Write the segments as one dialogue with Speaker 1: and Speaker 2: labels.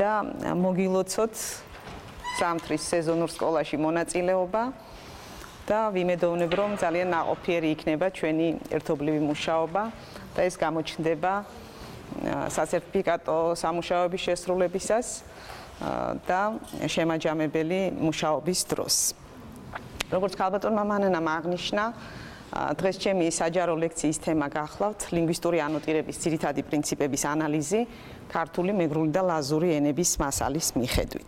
Speaker 1: და მოგილოცოთ ზამთრის სეზონურ სკოლაში მონაწილეობა და ვიმედოვნებ, რომ ძალიან ნაყოფიერი იქნება ჩვენი ერთობლივი მუშაობა და ეს გამოჩნდება სასერტიფიკატო სამუშაოების შესრულებისას და შემაჯამებელი მუშაობის დროს. როგორც ქალბატონმა მანანამ აღნიშნა, დღეს ჩემი საჯარო ლექციის თემა გახლავთ ლინგვისტური ანოტირების ძირითადი პრინციპების ანალიზი ქართული, მეგრული და ლაზური ენების მასალის მიხედვით.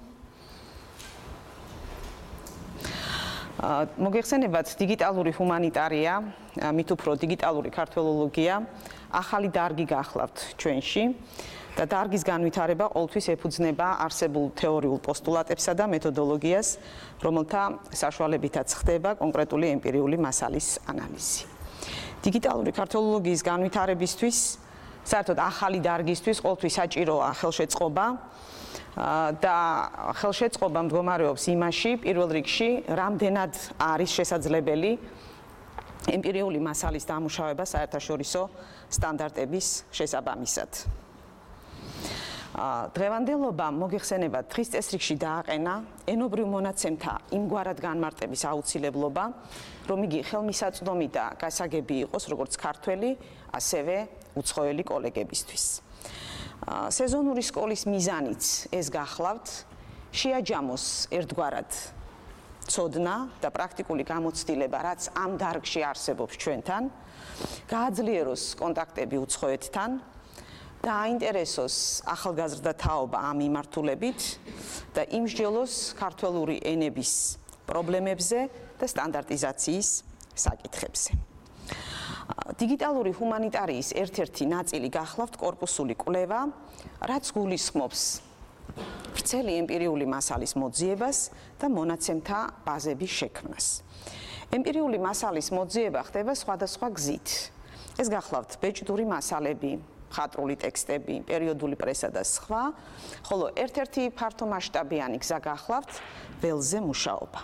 Speaker 1: მოგეხსენებათ, დიგიტალური ჰუმანიტარია, მით უფრო დიგიტალური ქართველოლოგია ახალი დარგი გახლავთ ჩვენში და დარგის განვითარება ყოველთვის ეფუძნება არსებულ თეორიულ პოსტულატებსა და მეთოდოლოგიას, რომელთა საშუალებითაც ხდება კონკრეტული ემპირიული მასალის ანალიზი. დიგიტალური ქართველოლოგიის განვითარებისთვის, საერთოდ ახალი დარგისთვის ყოველთვის საჭიროა ხელშეწყობა და ხელშეწყობა მდგომარეობს იმაში, პირველ რიგში, რამდენად არის შესაძლებელი ემპირიული მასალის დამუშავება საერთაშორისო სტანდარტების შესაბამისად. დღევანდელობა მოგეხსენებათ, დღის წესრიგში დააყენა ენობრივ მონაცემთა იმგვარად განმარტების აუცილებლობა, რომ იგი ხელმისაწვდომი და გასაგები იყოს როგორც ქართველი, ასევე უცხოელი კოლეგებისთვის. სეზონური სკოლის მიზანიც ეს გახლავთ, შეაჯამოს ერთგვარად ცოდნა და პრაქტიკული გამოცდილება, რაც ამ დარგში არსებობს ჩვენთან, გააძლიეროს კონტაქტები უცხოეთთან და აინტერესოს ახალგაზრდა თაობა ამ მიმართულებით და იმსჯელოს ქართველური ენების პრობლემებზე და სტანდარტიზაციის საკითხებზე. დიგიტალური ჰუმანიტარიის ერთ-ერთი ნაწილი გახლავთ კორპუსული კვლევა, რაც გულისხმობს ვრცელი ემპირიული მასალის მოძიებას და მონაცემთა ბაზების შექმნას. ემპირიული მასალის მოძიება ხდება სხვადასხვა გზით. ეს გახლავთ ბეჭდური მასალები, მხატვრული ტექსტები, პერიოდული პრესა და სხვა, ხოლო ერთ-ერთი ფართომასშტაბიანი გზა გახლავთ ველზე მუშაობა.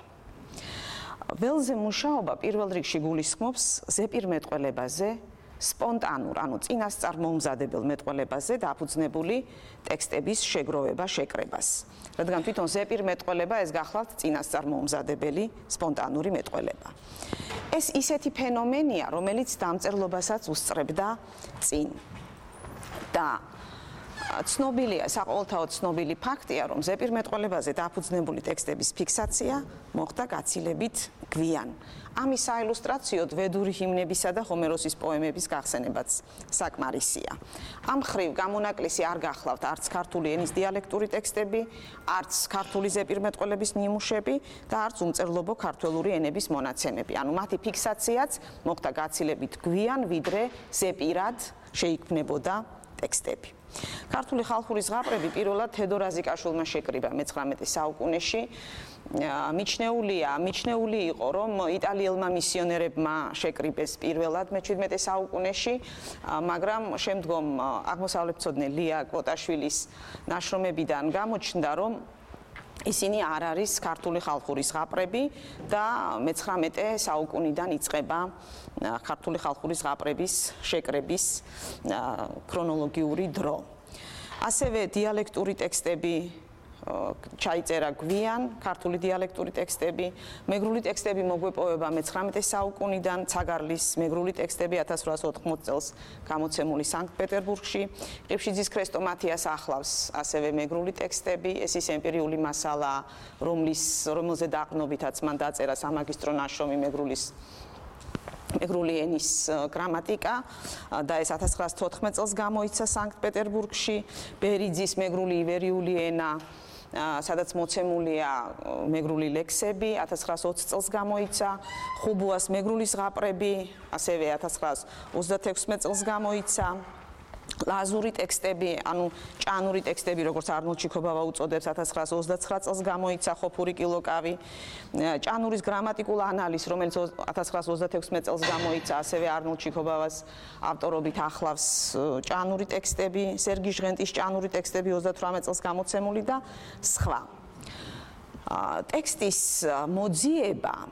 Speaker 1: ველზე მუშაობა პირველ რიგში გულისხმობს ზეპირმეტყველებაზე, სპონტანურ, ანუ წინასწარ მომზადებელ მეტყველებაზე დაფუძნებული ტექსტების შეგროვება, შეკრებას. რადგან თვითონ ზეპირმეტყველება ეს გახლავთ წინასწარ მომზადებელი სპონტანური მეტყველება. ეს ისეთი ფენომენია, რომელიც დამწერლობასაც უსწრებდა წინ. და ცნობილია, საყოველთაოდ ცნობილი ფაქტია, რომ ზეპირმეტყველებაზე დაფუძნებული ტექსტების ფიქსაცია მოხდა გაცილებით გვიან. ამის საილუსტრაციოდ ვედური ჰიმნებისა და ჰომეროსის პოემების გახსენებაც საკმარისია. ამ მხრივ გამონაკლისი არ გახლავთ არც ქართული ენის დიალექტური ტექსტები, არც ქართული ზეპირმეტყველების ნიმუშები და არც უმწერლობო ქართველური ენების მონაცემები. ანუ მათი ფიქსაციაც მოხდა გაცილებით გვიან, ვიდრე ზეპირად შეიქმნებოდა ტექსტები. ქართული ხალხური ზღაპრები პირველად თედორ აზიკაშვილმა შეკრიბა მე-19 საუკუნეში. მიჩნეული იყო, რომ იტალიელმა მისიონერებმა შეკრიბეს პირველად მე-17 საუკუნეში, მაგრამ შემდგომ აღმოსავლეთმცოდნე ლია კვოტაშვილის ნაშრომებიდან გამოჩნდა, რომ ისინი არ არის ქართული ხალხური ზღაპრები და მე-19 საუკუნიდან იწყება ქართული ხალხური ზღაპრების შეკრების ქრონოლოგიური დრო. ასევე დიალექტური ტექსტები ჩაიწერა გვიან, ქართული დიალექტური ტექსტები, მეგრული ტექსტები მოგვეპოვება მე-19 საუკუნიდან, ცაგარლის მეგრული ტექსტები 1880 წელს გამოცემული სანქტ-პეტერბურგში, ყიფშიძის ქრესტომათიას ახლავს ასევე მეგრული ტექსტები, ეს ის ემპირიული მასალა, რომელზე დაყრდნობითაც მან დაწერა სამაგისტრო ნაშრომი მეგრული ენის გრამატიკა და ეს 1914 წელს გამოიცა სანქტ-პეტერბურგში, ბერიძის მეგრული ივერიული ენა, სადაც მოცემულია მეგრული ლექსები, 1920 წელს გამოიცა, ხუბუას მეგრული ზღაპრები, ასევე 1936 წელს გამოიცა, ლაზური ტექსტები, ანუ ჭანური ტექსტები, როგორც არნოლდ ჩიქობავა უწოდებს, 1929 წელს გამოიცა ხოფური კილოკავი, ჭანურის გრამატიკულ ანალიზს, რომელიც 1936 წელს გამოიცა, ასევე არნოლდ ჩიქობავას ავტორობით ახლავს ჭანური ტექსტები, სერგი ჟღენტის ჭანური ტექსტები 38 წელს გამოცემული და სხვა. ტექსტის მოძიება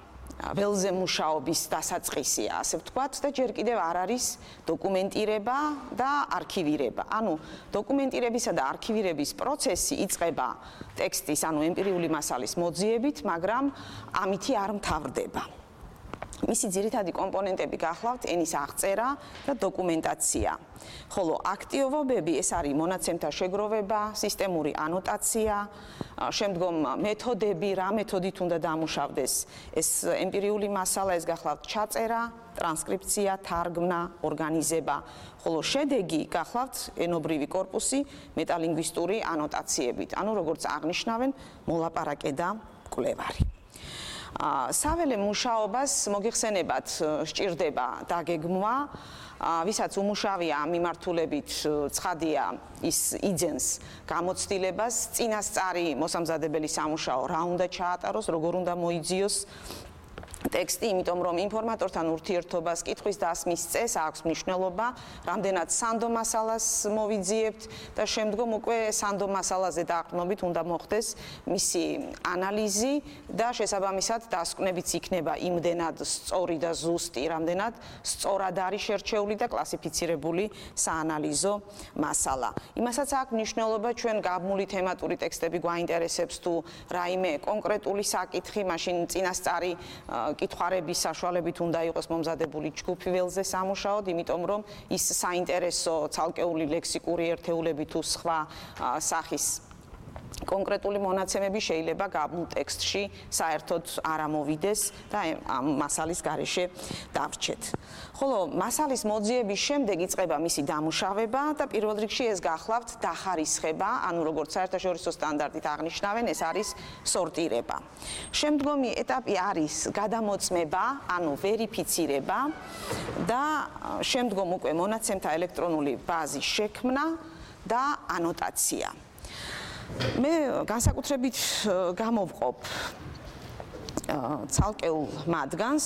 Speaker 1: ველზე მუშაობის დასაწყისია, ასე ვთქვათ, და ჯერ კიდევ არ არის დოკუმენტირება და არქივირება. ანუ დოკუმენტირებისა და არქივირების პროცესი იწყება ტექსტის, ანუ ემპირიული მასალის მოძიებით, მაგრამ ამითი არ მთავრდება. მისი ძირითადი კომპონენტები გახლავთ ენის აღწერა და დოკუმენტაცია. ხოლო აქტივობები ეს არის მონაცემთა შეგროვება, სისტემური ანოტაცია, შემდგომ მეთოდები, რა მეთოდით უნდა დამუშავდეს ეს ემპირიული მასალა, ეს გახლავთ ჩაწერა, ტრანსკრიფცია, თარგმნა, ორგანიზება. ხოლო შედეგი გახლავთ ენობრივი კორპუსი მეტალინგვისტური ანოტაციებით, ანუ როგორც აღნიშნავენ, მოლაპარაკე და მკვლევარი. საველე მუშაობას მოგიხსენებათ სჭირდება დაგეგმვა, ვისაც უმუშავია ამ მიმართულებით ცხადია ის იძენს გამოცდილებას, წინასწარი მოსამზადებელი სამუშაო რა უნდა ჩაატაროს, როგორ უნდა მოიძიოს ტექსტი, იმიტომ რომ ინფორმატორთან ურთიერთობას კითხვის დასმის წესს აქვს მნიშვნელობა, რამდენად სანდო მასალას მოვიძიებთ და შემდგომ უკვე სანდო მასალაზე დაყრდნობით უნდა მოხდეს მისი ანალიზი და შესაბამისად დასკვნებიც იქნება იმდენად სწორი და ზუსტი, რამდენად სწორად არის შერჩეული და კლასიფიცირებული საანალიზო მასალა. იმასაც აქვს მნიშვნელობა ჩვენ გაბმული თემატური ტექსტები გვაინტერესებს თუ რაიმე კონკრეტული საკითხი, მაშინ წინასწარი კითხარების საშუალებით უნდა იყოს მომზადებული ჯგუფი ველზე სამუშაოდ, იმიტომ რომ ის საინტერესო ცალკეული ლექსიკური ერთეულები თუ სხვა სახის კონკრეტული მონაცემები შეიძლება გაბმულ ტექსტში საერთოდ არ ამოვიდეს და ამ მასალის გარეშე დავრჩეთ. ხოლო მასალის მოძიების შემდეგ იწყება მისი დამუშავება და პირველ რიგში ეს გახლავთ დახარისხება, ანუ როგორც საერთაშორისო სტანდარტით აღნიშნავენ, ეს არის სორტირება. შემდგომი ეტაპი არის გადამოწმება, ანუ ვერიფიცირება და შემდგომ უკვე მონაცემთა ელექტრონული ბაზის შექმნა და ანოტაცია. მე განსაკუთრებით გამოვყოფ ცალკეულ მათგანს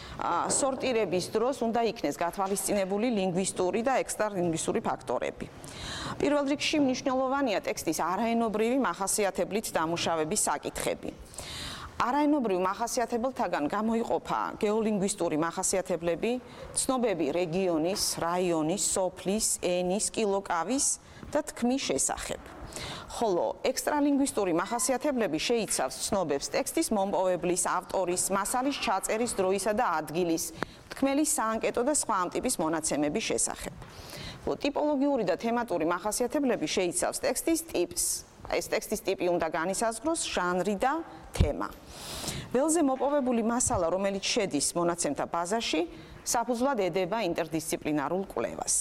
Speaker 1: სორტირების დროს უნდა იქნეს გათვალისწინებული ლინგვისტური და ექსტრალინგვისტური ფაქტორები. პირველ რიგში მნიშვნელოვანია ტექსტის არაენობრივი მახასიათებლით დამუშავების საკითხები. არაენობრივ მახასიათებელთაგან გამოიყოფა გეოლინგვისტური მახასიათებლები, ცნობები რეგიონის, რაიონის, სოფლის, ენის, კილოკავის და თქმის შესახებ. ხოლო ექსტრალინგვისტური მახასიათებლები შეიცავს ცნობებს ტექსტის მომპოვებლის, ავტორის, მასალის ჩაწერის დროისა და ადგილის, თქმელის საანკეტო და სხვა ამ ტიპის მონაცემების შესახებ. ტიპოლოგიური და თემატური მახასიათებლები შეიცავს ტექსტის ტიპს. ეს ტექსტის ტიპი უნდა განისაზღვროს ჟანრი და თემა. ველზე მოპოვებული მასალა, რომელიც შედის მონაცემთა ბაზაში, საფუძვლად ედება ინტერდისციპლინარულ კვლევას.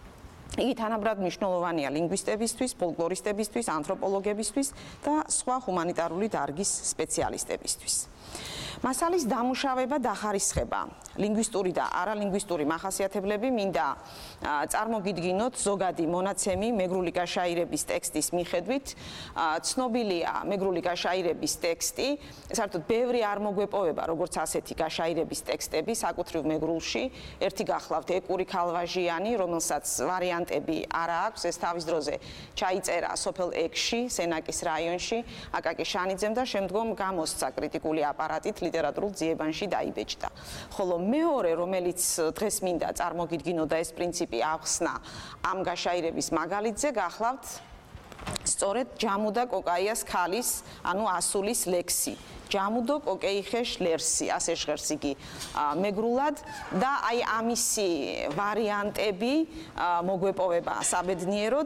Speaker 1: იგი თანაბრად მნიშვნელოვანია ლინგვისტებისთვის, ფოლკლორისტებისთვის, ანთროპოლოგებისთვის და სხვა ჰუმანიტარული დარგის სპეციალისტებისთვის. მასალის დამუშავება და ხარისხება, ლინგვისტური და არალინგვისტური მახასიათებლები მინდა წარმოგიდგინოთ ზოგადი მონაცემი მეგრული გაშაირების ტექსტის მიხედვით. ცნობილია მეგრული გაშაირების ტექსტი, საერთოდ ბევრი არ მოგვეპოვება როგორც ასეთი გაშაირების ტექსტები საკუთრივ მეგრულში. ერთი გახლავთ ეკური ქალვაჟიანი, რომელსაც ვარიანტები არ აქვს, ეს თავის დროზე ჩაიწერა სოფელ ეკში, სენაკის რაიონში, აკაკი შანიძემ და შემდგომ გამოსცა კრიტიკული აპარატით ლიტერატურულ ძიებანში დაიბეჭდა. ხოლო მეორე, რომელიც დღეს მინდა წარმოგიდგინო და ეს პრინციპი ახსნა ამ გაშაირების მაგალითზე, გახლავთ სწორედ ჯამუდა კოკაიას ქალის, ანუ ასულის ლექსი. ჯამუდო კოკეიხეშ ლერსი, ასე ჟღერს იგი მეგრულად და აი ამისი ვარიანტები მოგვეპოვება საბედნიეროდ,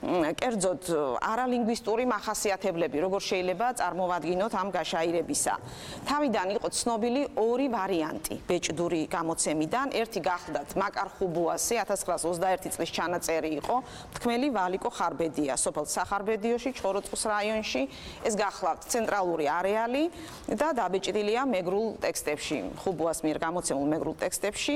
Speaker 1: კერძოდ არალინგვისტური მახასიათებლები, როგორ შეიძლება წარმოვადგინოთ ამ გაშაირებისა. თავიდან იყო ცნობილი ორი ვარიანტი ბეჭდური გამოცემიდან, ერთი გახლდათ მაკარ ხუბუასი 1921 წლის ჩანაწერი იყო, თქმელი ვალიკო ხარბედია, სოფელ სახარბედიოში, ჩხოროწყუს რაიონში, ეს გახლავთ ცენტრალური არეალი და დაბეჭდილია მეგრულ ტექსტებში, ხუბუას მიერ გამოცემულ მეგრულ ტექსტებში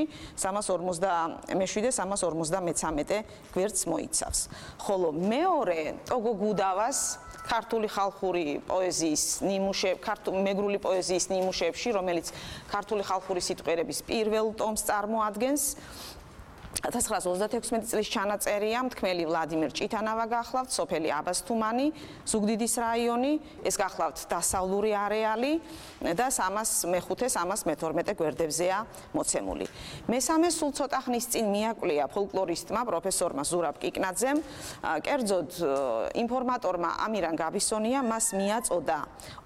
Speaker 1: 347-353 გვერდს მოიცავს. ხოლო მეორე ტოგო გუდავას ქართული ხალხური პოეზიის მეგრული პოეზიის ნიმუშებში, რომელიც ქართული ხალხური სიტყვიერების პირველ ტომს წარმოადგენს, 1936 წლის ჩანაწერია, მთქმელი ვლადიმერ ჭიტანავა გახლავთ, სოფელი აბასთუმანი, ზუგდიდის რაიონი, ეს გახლავთ დასავლური არეალი და 305-312 გვერდებზეა მოცემული. მესამე სულ ცოტა ხნის წინ მიაკვლია ფოლკლორისტმა პროფესორმა ზურაბ კიკნაძემ, კერძოდ ინფორმატორმა ამირან გაბისონია მას მიაწოდა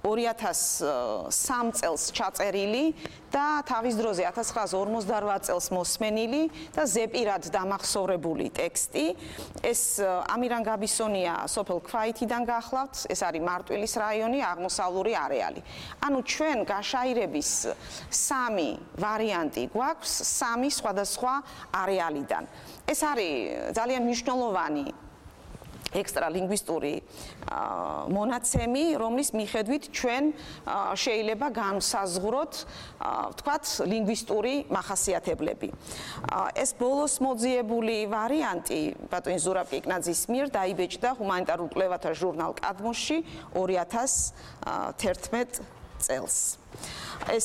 Speaker 1: 2003 წელს ჩაწერილი და თავის დროზე 1958 წელს მოსმენილი და ზეპირად დამახსოვრებული ტექსტი. ეს ამირან გაბისონია სოფელ ქვაითიდან გახლავთ, ეს არის მარტვილის რაიონი, აღმოსავლური არეალი. ანუ ჩვენ გაშაირების 3 ვარიანტი გვაქვს 3 სხვადასხვა არეალიდან. ეს არის ძალიან მნიშვნელოვანი ექსტრალინგვისტური მონაცემი, რომლის მიხედვით ჩვენ შეიძლება განსაზღვროთ, ვთქვათ, ლინგვისტური მახასიათებლები. ეს ბოლოს მოძიებული ვარიანტი ბატონი ზურაბ კიკნაძის მიერ დაიბეჭდა ჰუმანიტარულ კვლევათა ჟურნალ კადმოსში 2011 წელს. ეს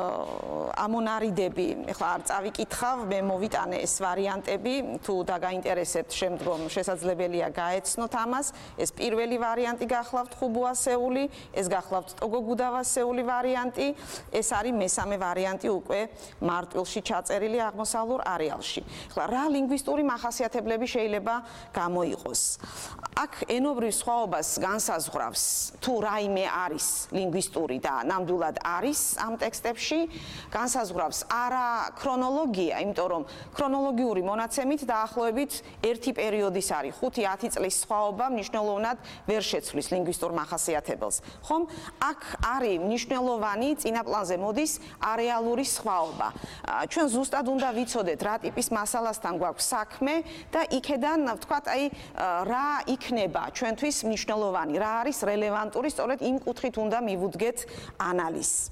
Speaker 1: ამონარიდები, ეხლა არ წავიკითხავ, მე მოვიტანე ეს ვარიანტები, თუ დაგაინტერესებთ, შემდგომ შესაძლებელია გაეცნოთ ამას. ეს პირველი ვარიანტი გახლავთ ხუბუასეული, ეს გახლავთ ტოგოგუდავასეული ვარიანტი, ეს არის მესამე ვარიანტი უკვე მარტვილში ჩაწერილი აღმოსავლურ არეალში. ეხლა რა ლინგვისტური მახასიათებლები შეიძლება გამოიყოს? აქ ენობრივ სხვაობას განსაზღვრავს, თუ რაიმე არის ლინგვისტური და ნამდვილად არის ამ ტექსტებში, განსაზღვრავს არა ქრონოლოგია, იმიტომ რომ ქრონოლოგიური მონაცემით დაახლოებით ერთი პერიოდის არის 5-10 წლის სხვაობა მნიშვნელოვნად ვერ შეცვლის ლინგვისტურ მახასიათებელს. ხომ? აქ არის მნიშვნელოვანი წინაპლანზე მოდის არეალური სხვაობა. ჩვენ ზუსტად უნდა ვიცოდეთ რა ტიპის მასალასთან გვაქვს საქმე და იქედან ვთქვათ, რა იქნება ჩვენთვის მნიშვნელოვანი, რა არის რელევანტური, სწორედ იმ კუთხით უნდა მივუდგეთ ანალიზს.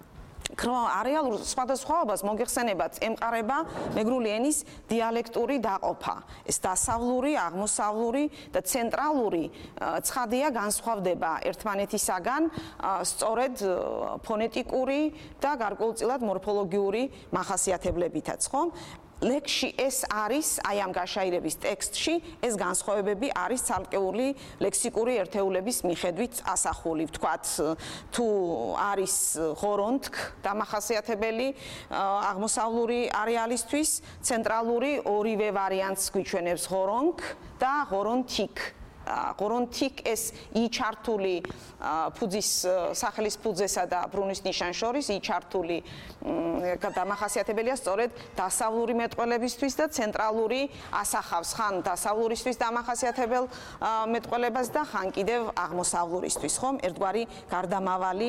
Speaker 1: არეალურ სხვადასხვაობას მოგეხსენებათ ემყარება მეგრული ენის დიალექტური დაყოფა. ეს დასავლური, აღმოსავლური და ცენტრალური ცხადია განსხვავდება ერთმანეთისაგან სწორედ ფონეტიკური და გარკვეულწილად მორფოლოგიური მახასიათებლებითაც, ხო? ლექსში ეს არის, აი ამ გაშაირების ტექსტში, ეს განსხვავებები არის ცალკეული ლექსიკური ერთეულების მიხედვით ასახული, ვთქვათ, თუ არის ღორონთქ დამახასიათებელი აღმოსავლური არეალისთვის, ცენტრალური ორივე ვარიანტს გვიჩვენებს ღორონქ და ღორონთიქ. ღორონთიქ ეს იჩართული ფუძის სახელის ფუძესა და ბრუნის ნიშანს შორის იჩართული დამახასიათებელია სწორედ დასავლური მეტყველებისთვის და ცენტრალური ასახავს ხან დასავლურისთვის დამახასიათებელ მეტყველებას და ხან კიდევ აღმოსავლურისთვის, ხომ? ერთგვარი გარდამავალი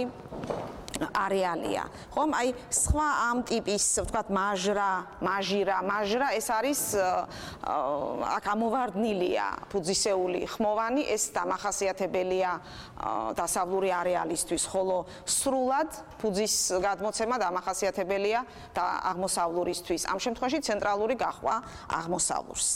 Speaker 1: არეალია. ხომ? აი სხვა ამ ტიპის, ვთქვათ, მაჟირა, ეს არის აქ ამოვარდნილია ფუძისეული ხმოვანი, ეს დამახასიათებელია დასავლური არეალისთვის, ხოლო სრულად ფუძის გადმოცემა დამახასიათებელია და აღმოსავლურისთვის. ამ შემთხვევაში ცენტრალური გაჰყვა აღმოსავლურს.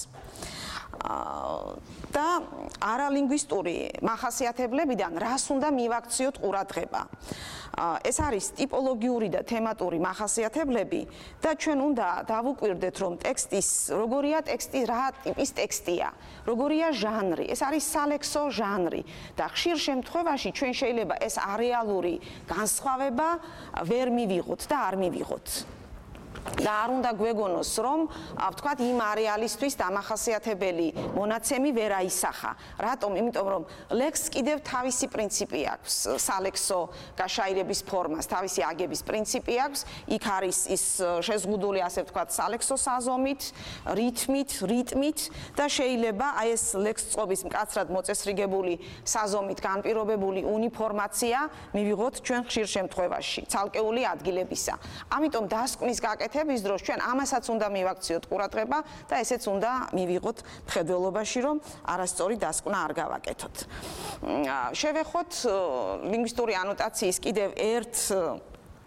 Speaker 1: და არალინგვისტური მახასიათებლებიდან რას უნდა მივაქციოთ ყურადღება? ეს არის ტიპოლოგიური და თემატური მახასიათებლები და ჩვენ უნდა დავუკვირდეთ, რომ ტექსტის როგორია ტექსტი, რა ტიპის ტექსტია, როგორია ჟანრი, ეს არის სალექსო ჟანრი და ხშირ შემთხვევაში ჩვენ შეიძლება ეს არეალური განსხვავება ვერ მივიღოთ და არ მივიღოთ. და არ უნდა გვეგონოს, რომ ვთქვათ, იმ არეალისთვის დამახასიათებელი მონაცემი ვერ აისახა. რატომ? იმიტომ რომ ლექსს კიდევ თავისი პრინციპი აქვს, სალექსო გაშაირების ფორმას, თავისი აგების პრინციპი აქვს. იქ არის ის შეზღუდული, ასე ვთქვათ, სალექსო საზომით, რიტმით და შეიძლება აი ეს ლექსწყობის მკაცრად მოწესრიგებული საზომით განპირობებული უნიფორმაცია მივიღოთ ჩვენ ხშირ შემთხვევაში, ცალკეული ადგილებისა. ამიტომ დასკვნის გაკეთების დროს ჩვენ ამასაც უნდა მივაქციოთ ყურადღება და ესეც უნდა მივიღოთ მხედველობაში, რომ არასწორი დასკვნა არ გავაკეთოთ. შევეხოთ ლინგვისტური ანოტაციის კიდევ ერთ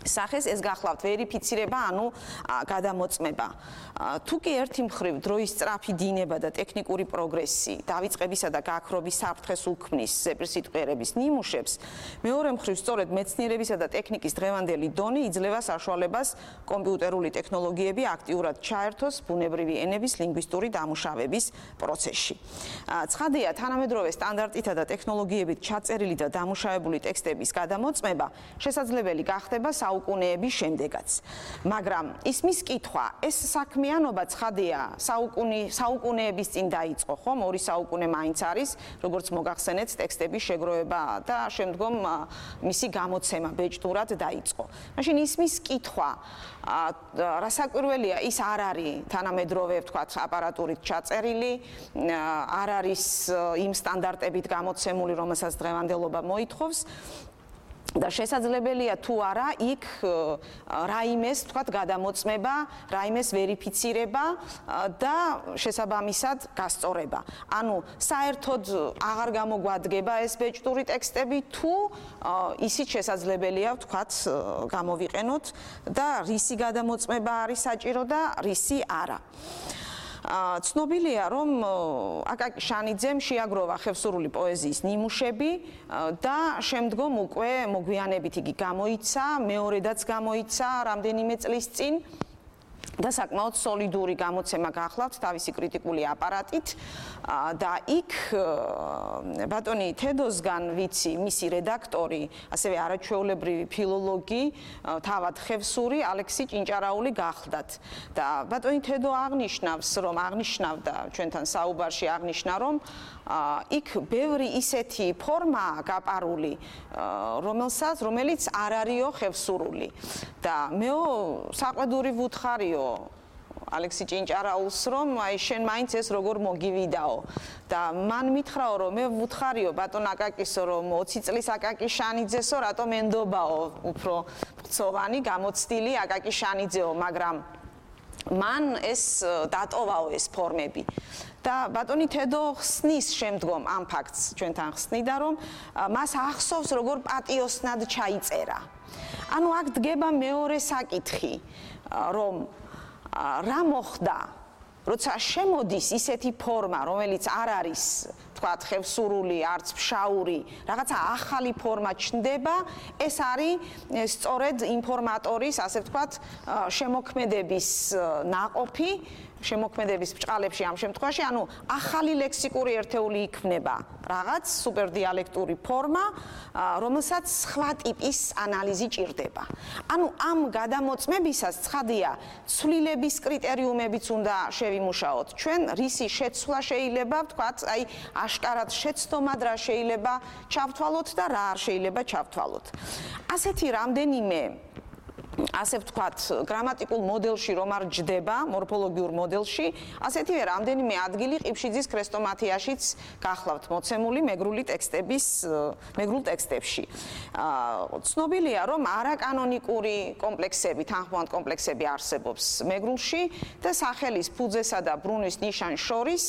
Speaker 1: სახეს ეს გახლავთ ვერიფიცირება, ანუ გადამოწმება. თუ კი ერთი მხრივ დროის სწრაფი დინება და ტექნიკური პროგრესი დავიწყებისა და გაქრობის საფრთხეს უქმნის ზეპირსიტყვიერების ნიმუშებს, მეორე მხრივ სწორედ მეცნიერებისა და ტექნიკის დღევანდელი დონე იძლევა საშუალებას კომპიუტერული ტექნოლოგიები აქტიურად ჩაერთოს ბუნებრივი ენების ლინგვისტური დამუშავების პროცესში. ცხადია, თანამედროვე სტანდარტითა და ტექნოლოგიებით ჩაწერილი და დამუშავებული ტექსტების გადამოწმება შესაძლებელი გახდება საუკუნეების შემდეგაც. მაგრამ ისმის კითხვა, ეს საქმიანობა ცხადია, საუკუნეების წინ დაიწყო, ხომ? 2 საუკუნე მაინც არის, როგორც მოგახსენეთ, ტექსტების შეგროვება და შემდგომ მისი გამოცემა ბეჭდურად დაიწყო. მაშინ ისმის კითხვა, რასაკვირველია, ის არ არის თანამედროვე, ვთქვათ, აპარატურით ჩაწერილი, არ არის იმ სტანდარტებით გამოცემული, რომელსაც დღევანდელობა მოითხოვს. და შესაძლებელია თუ არა იქ რაიმეს, ვთქვათ, გადამოწმება, რაიმეს ვერიფიცირება და შესაბამისად გასწორება. ანუ საერთოდ აღარ გამოგვადგება ეს ბეჭდური ტექსტები, თუ ისიც შესაძლებელია, ვთქვათ, გამოვიყენოთ და რისი გადამოწმება არის საჭირო და რისი არა. ცნობილია, რომ აკაკი შანიძემ შეაგროვა ხევსურული პოეზიის ნიმუშები და შემდგომ უკვე მოგვიანებით იგი გამოიცა, მეორედაც გამოიცა რამდენიმე წლის წინ და საკმაოდ სოლიდური გამოცემა გახლავთ თავისი კრიტიკული აპარატით და იქ ბატონი თედოსგან ვიცი მისი რედაქტორი, ასევე არაჩვეულებრივი ფილოლოგი, თავად ხევსური ალექსი ჭინჭარაული გახლდათ. და ბატონი თედო აღნიშნავდა ჩვენთან საუბარში აღნიშნა, რომ იქ ბევრი ისეთი ფორმაა გაპარული, რომელიც არ არისო ხევსურული. და მეო საყვედური ვუთხარიო ალექსი ჭინჭარაულს, რომ აი შენ მაინც ეს როგორ მოგივიდაო და მან მითხრაო, რომ მე ვუთხარიო ბატონ აკაკისო, რომ 20 წლის აკაკი შანიძესო, რატომ ენდობაო უფრო ბრძოვანი გამოცდილი აკაკი შანიძეო, მაგრამ მან ეს დატოვაო ეს ფორმები. და ბატონი თედო ხსნის შემდგომ ამ ფაქტს ჩვენთან ხსნიდა, რომ მას ახსოვს როგორ პატიოსნად ჩაიწერა. ანუ აქ დგება მეორე საკითხი, რომ რა მოხდა, როცა შემოდის ისეთი ფორმა, რომელიც არ არის, თქვათ, ხევსურული, არც ფშაური, რაღაცა ახალი ფორმა ჩნდება, ეს არის სწორედ ინფორმატორის, ასე ვთქვათ, შემოქმედების ნაყოფი, შემოქმედების ბრჭყალებში ამ შემთხვევაში, ანუ ახალი ლექსიკური ერთეული იქმნება, რაღაც სუპერდიალექტური ფორმა, რომელსაც სხვა ტიპის ანალიზი ჭირდება. ანუ ამ გადამოწმებისას ცხადია, ცვლილების კრიტერიუმებიც უნდა შევიმუშაოთ. ჩვენ რისი შეცვლა შეიძლება, ვთქვათ, აი აშკარად შეცდომად რა შეიძლება ჩავთვალოთ და რა არ შეიძლება ჩავთვალოთ. ასეთი რამდენიმე ასე ვთქვათ, გრამატიკულ მოდელში რომ არ ჯდება, მორფოლოგიურ მოდელში, ასეთივე რამდენიმე ადგილი ყიფშიძის ქრესტომათიაშიც გახლავთ მოცემული მეგრულ ტექსტებში. ცნობილია, რომ არაკანონიკური კომპლექსები, თანხმოვან კომპლექსები არსებობს მეგრულში და სახელის ფუძესა და ბრუნვის ნიშანს შორის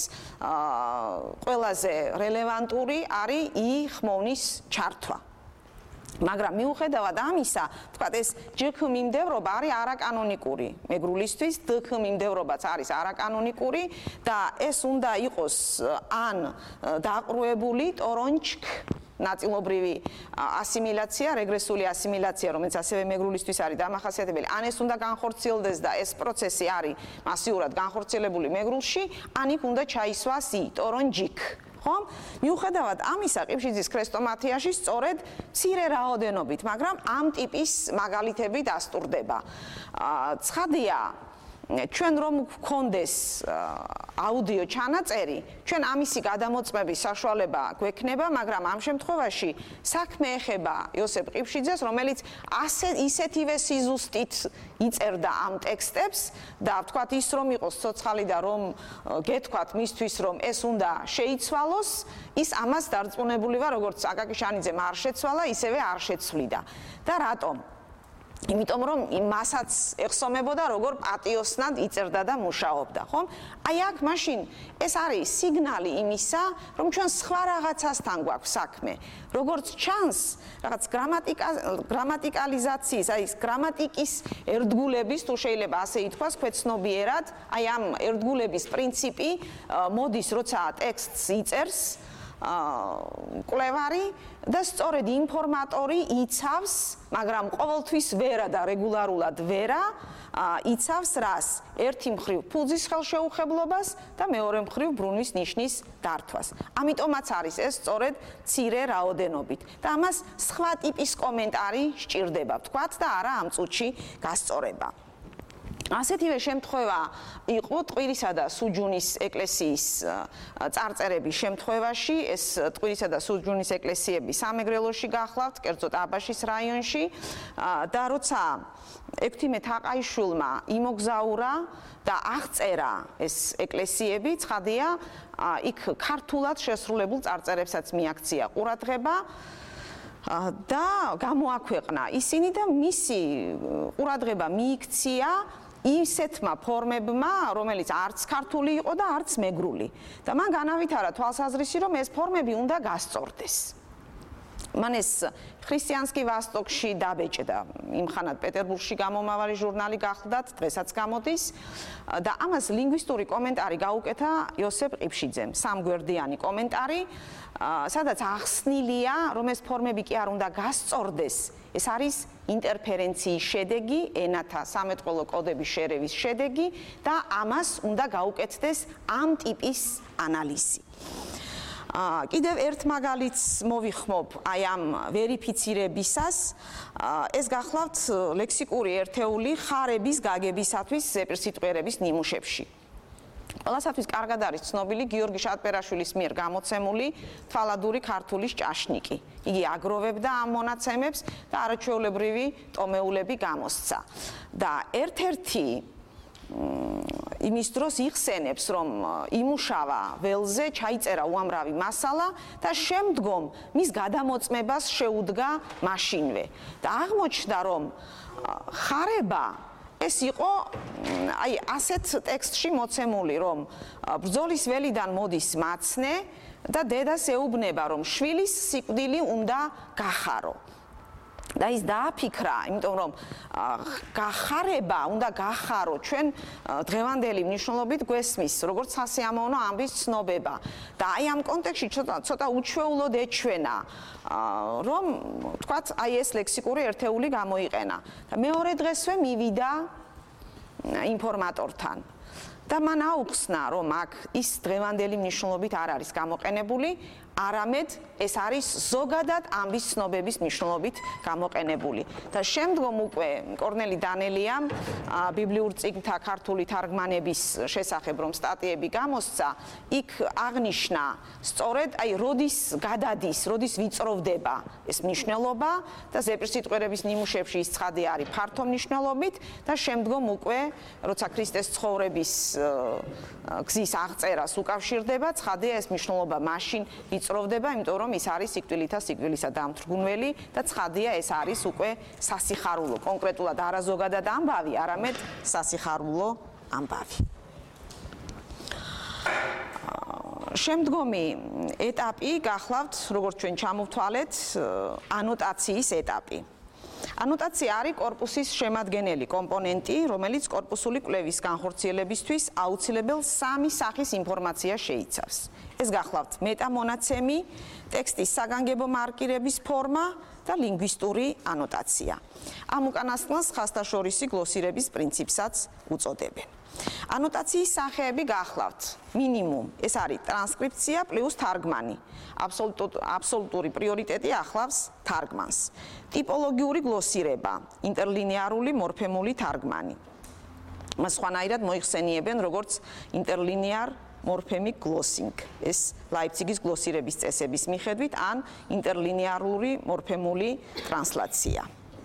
Speaker 1: ყველაზე რელევანტური არის ი-ხმოვნის ჩართვა. მაგრამ მიუხედავად ამისა, ვთქვათ, ეს ჯქ მიმდევრობა არის არაკანონიკური მეგრულისთვის, დქ მიმდევრობაც არის არაკანონიკური და ეს უნდა იყოს ან დაყრუებული ტორონჩქ ნაწილობრივი ასიმილაცია, რეგრესული ასიმილაცია, რომელიც ასევე მეგრულისთვის არის დამახასიათებელი, ან ეს უნდა განხორციელდეს და ეს პროცესი არის მასიურად განხორციელებული მეგრულში, ან იქ უნდა ჩაისვას ი ტორონჯიქ. ხომ? მიუხედავად ამისა, ყიფშიძის ქრესტომათიაში სწორედ მცირე რაოდენობით, მაგრამ ამ ტიპის მაგალითები დასტურდება. ცხადია, ჩვენ რომ გვქონდეს აუდიო ჩანაწერი, ჩვენ ამისი გადამოწმების საშუალება გვექნება, მაგრამ ამ შემთხვევაში საქმე ეხება იოსებ ყიფშიძეს, რომელიც ისეთივე სიზუსტით იწერდა ამ ტექსტებს და ვთქვათ ის რომ იყოს ცოცხალი და რომ გეთქვათ მისთვის რომ ეს უნდა შეიცვალოს, ის ამას დარწმუნებული ვარ, როგორც აკაკი შანიძემ არ შეცვალა, ისევე არ შეცვლიდა. და რატომ? იმიტომ რომ მასაც ეხსომებოდა როგორ პატიოსნად იწერდა და მუშაობდა, ხომ? აი აქ მაშინ ეს არის სიგნალი იმისა, რომ ჩვენ სხვა რაღაცასთან გვაქვს საქმე. როგორც ჩანს, რაღაც გრამატიკალიზაციის, აი ეს გრამატიკის ერთგულების, თუ შეიძლება ასე ითქვას, ქვეცნობიერად, აი ამ ერთგულების პრინციპი მოდის, როცა ტექსტს იწერს კვლევარი და სწორედ ინფორმატორი იცავს, მაგრამ ყოველთვის ვერა და რეგულარულად ვერა იცავს რას? ერთი მხრივ ფუძის ხელშეუხებლობას და მეორე მხრივ ბრუნვის ნიშნის დართვას. ამიტომაც არის ეს სწორედ მცირე რაოდენობით და ამას სხვა ტიპის კომენტარი სჭირდება, ვთქვათ და არა ამ წუთში გასწორება. ასეთივე შემთხვევა იყო ტყვირისა და სუჯუნის ეკლესიის წარწერების შემთხვევაში, ეს ტყვირისა და სუჯუნის ეკლესიები სამეგრელოში გახლავთ, კერძოდ აბაშის რაიონში და როცა ექვთიმე თაყაიშვილმა იმოგზაურა და აღწერა ეს ეკლესიები, ცხადია, იქ ქართულად შესრულებულ წარწერებსაც მიაქცია ყურადღება და გამოაქვეყნა ისინი და მისი ყურადღება მიიქცია ისეთმა ფორმებმა, რომელიც არც ქართული იყო და არც მეგრული. და მან განავითარა თვალსაზრისი, რომ ეს ფორმები უნდა გასწორდეს. მან ეს ქრისტიანსკი ვასტოკში დაბეჭდა, იმხანად პეტერბურგში გამომავალი ჟურნალი გახლდათ, დღესაც გამოდის და ამას ლინგვისტური კომენტარი გაუკეთა იოსებ ყიფშიძემ, სამგვერდიანი კომენტარი, სადაც ახსნილია, რომ ეს ფორმები კი არ უნდა გასწორდეს. ეს არის ინტერფერენციის შედეგი, ენათა სამეთყველო კოდების შერევის შედეგი და ამას უნდა გაუკეთდეს ამ ტიპის ანალიზი. კიდევ ერთ მაგალითს მოვიხმობ აი ამ ვერიფიცირებისას, ეს გახლავთ ლექსიკური ერთეული ხარების გაგებისათვის ზეპირსიტყვიერების ნიმუშებში. ყველასათვის კარგად არის ცნობილი გიორგი შატბერაშვილის მიერ გამოცემული თვალადური ქართულის ჭაშნიკი. იგი აგროვებდა ამ მონაცემებს და არაჩვეულებრივი ტომეულები გამოსცა. და ერთ-ერთი იმის დროს იხსენებს, რომ იმუშავა ველზე, ჩაიწერა უამრავი მასალა და შემდგომ მის გადამოწმებას შეუდგა მაშინვე. და აღმოჩნდა, რომ ხარება ეს იყო აი ასეთ ტექსტში მოცემული, რომ ბრძოლის ველიდან მოდის მაცნე და დედას ეუბნება, რომ შვილის სიკვდილი უნდა გახარო. და ის დააფიქრა, იმიტომ რომ გახარება უნდა გახარო ჩვენ დღევანდელი მნიშვნელობით გვესმის, როგორც სასიამოვნო ამბის ცნობება. და აი ამ კონტექსტში ცოტა უჩვეულოდ ეჩვენა, რომ თქვათ, აი ეს ლექსიკური ერთეული გამოიყენა. და მეორე დღესვე მივიდა ინფორმატორთან. და მან აუხსნა, რომ აქ ის დღევანდელი მნიშვნელობით არ არის გამოყენებული, არამედ ეს არის ზოგადად ამბის ცნობების მნიშვნელობით გამოყენებული. და შემდგომ უკვე კორნელი დანელიამ ბიბლიურ წიგნთა ქართული თარგმანების შესახებ რომ სტატიები გამოსცა, იქ აღნიშნა სწორედ აი როდის გადადის, როდის ვიწროვდება ეს მნიშვნელობა და ზეპირსიტყვიერების ნიმუშებში ის ცხადი არის ფართო მნიშვნელობით და შემდგომ უკვე როცა ქრისტეს ცხოვრების გზის აღწერას უკავშირდება, ცხადია ეს მნიშვნელობა მაშინ ვიწროვდება, იმიტომ რომ ის არის სიკვდილითა სიკვდილისა დამთრგუნველი და ცხადია ეს არის უკვე სასიხარულო, კონკრეტულად არაზოგადად ამბავი, არამედ სასიხარულო ამბავი. შემდგომი ეტაპი გახლავთ, როგორც ჩვენ ჩამოვთვალეთ, ანოტაციის ეტაპი. ანოტაცია არის კორპუსის შემადგენელი კომპონენტი, რომელიც კორპუსული კვლევის განხორციელებისთვის აუცილებელ სამი სახის ინფორმაცია შეიცავს. ეს გახლავთ მეტამონაცემი, ტექსტის საგანგებო მარკირების ფორმა და ლინგვისტური ანოტაცია. ამ უკანასკნელს ხასთაშორისი გლოსირების პრინციპსაც უწოდებენ. ანოტაციის სახეები გახლავთ მინიმუმ, ეს არის ტრანსკრიფცია პლუს თარგმანი. აბსოლუტური პრიორიტეტი ახლავს თარგმანს. ტიპოლოგიური გლოსირება, ინტერლინეარული მორფემული თარგმანი. მას სხვანაირად მოიხსენიებენ როგორც ინტერლინეარ morphemic glossing. ეს ლაიფციგის გლოსირების წესების მიხედვით ან ინტერლინეარული მორფემული ტრანსლაცია.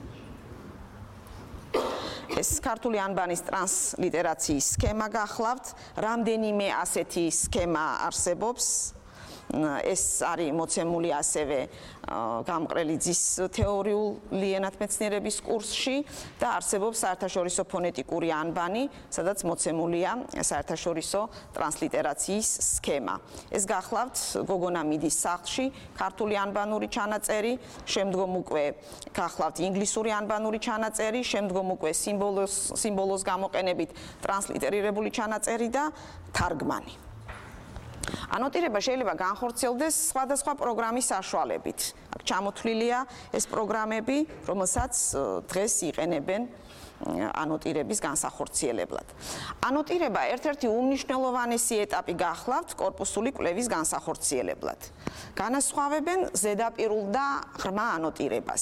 Speaker 1: ეს ქართული ანბანის ტრანსლიტერაციის სქემა გახლავთ, რამდენიმე ასეთი სქემა არსებობს. ეს არის მოცემული ასევე გამყრელი ძის თეორიული ენათმეცნიერების კურსში და არსებობს საერთაშორისო ფონეტიკური ანბანი, სადაც მოცემულია საერთაშორისო ტრანსლიტერაციის სქემა. ეს გახლავთ გოგონა მიდის სახლში, ქართული ანბანური ჩანაწერი, შემდგომ უკვე გახლავთ ინგლისური ანბანური ჩანაწერი, შემდგომ უკვე სიმბოლოს გამოყენებით ტრანსლიტერირებული ჩანაწერი და თარგმანი. ანოტირება შეიძლება განხორციელდეს სხვადასხვა პროგრამის საშუალებით. აქ ჩამოთვლილია ეს პროგრამები, რომელსაც დღეს იყენებენ ანოტირების განსახორციელებლად. ანოტირება ერთ-ერთი უმნიშვნელოვანესი ეტაპი გახლავთ კორპუსული კვლევის განსახორციელებლად. განასხვავებენ ზედაპირულ და ღრმა ანოტირებას.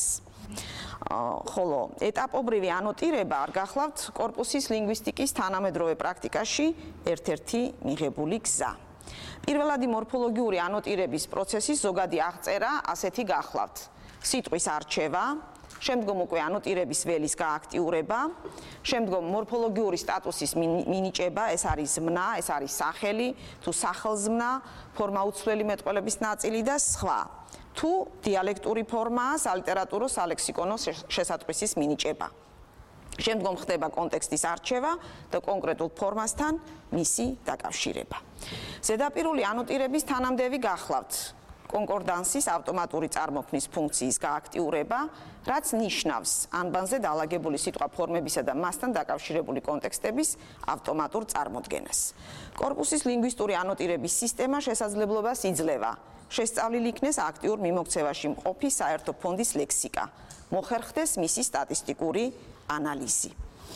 Speaker 1: ხოლო ეტაპობრივი ანოტირება არ გახლავთ კორპუსის ლინგვისტიკის თანამედროვე პრაქტიკაში ერთ-ერთი მიღებული გზა. პირველადი მორფოლოგიური ანოტირების პროცესის ზოგადი აღწერა ასეთი გახლავთ. სიტყვის არჩევა, შემდგომ უკვე ანოტირების ველის გააქტიურება, შემდგომ მორფოლოგიური სტატუსის მინიჭება, ეს არის ზმნა, ეს არის სახელი, თუ სახელზმნა, ფორმაუცვლელი მეტყველების ნაწილი და სხვა. თუ დიალექტური ფორმაა, სალიტერატურო სალექსიკონო შესატყვისის მინიჭება. შემდგომ ხდება კონტექსტის არჩევა და კონკრეტულ ფორმასთან მისი დაკავშირება. ზედაპირული ანოტირების თანამდევი გახლავთ კონკორდანსის ავტომატური წარმოქმნის ფუნქციის გააქტიურება, რაც ნიშნავს ანბანზე დალაგებული სიტყვა ფორმებისა და მასთან დაკავშირებული კონტექსტების ავტომატურ წარმოდგენას. კორპუსის ლინგვისტური ანოტირების სისტემა შესაძლებლობას იძლევა შესწავლილი იქნეს აქტიურ მიმოქცევაში მყოფი საერთო ფონდის ლექსიკა, მოხერხდეს მისი სტატისტიკური ანალიზი.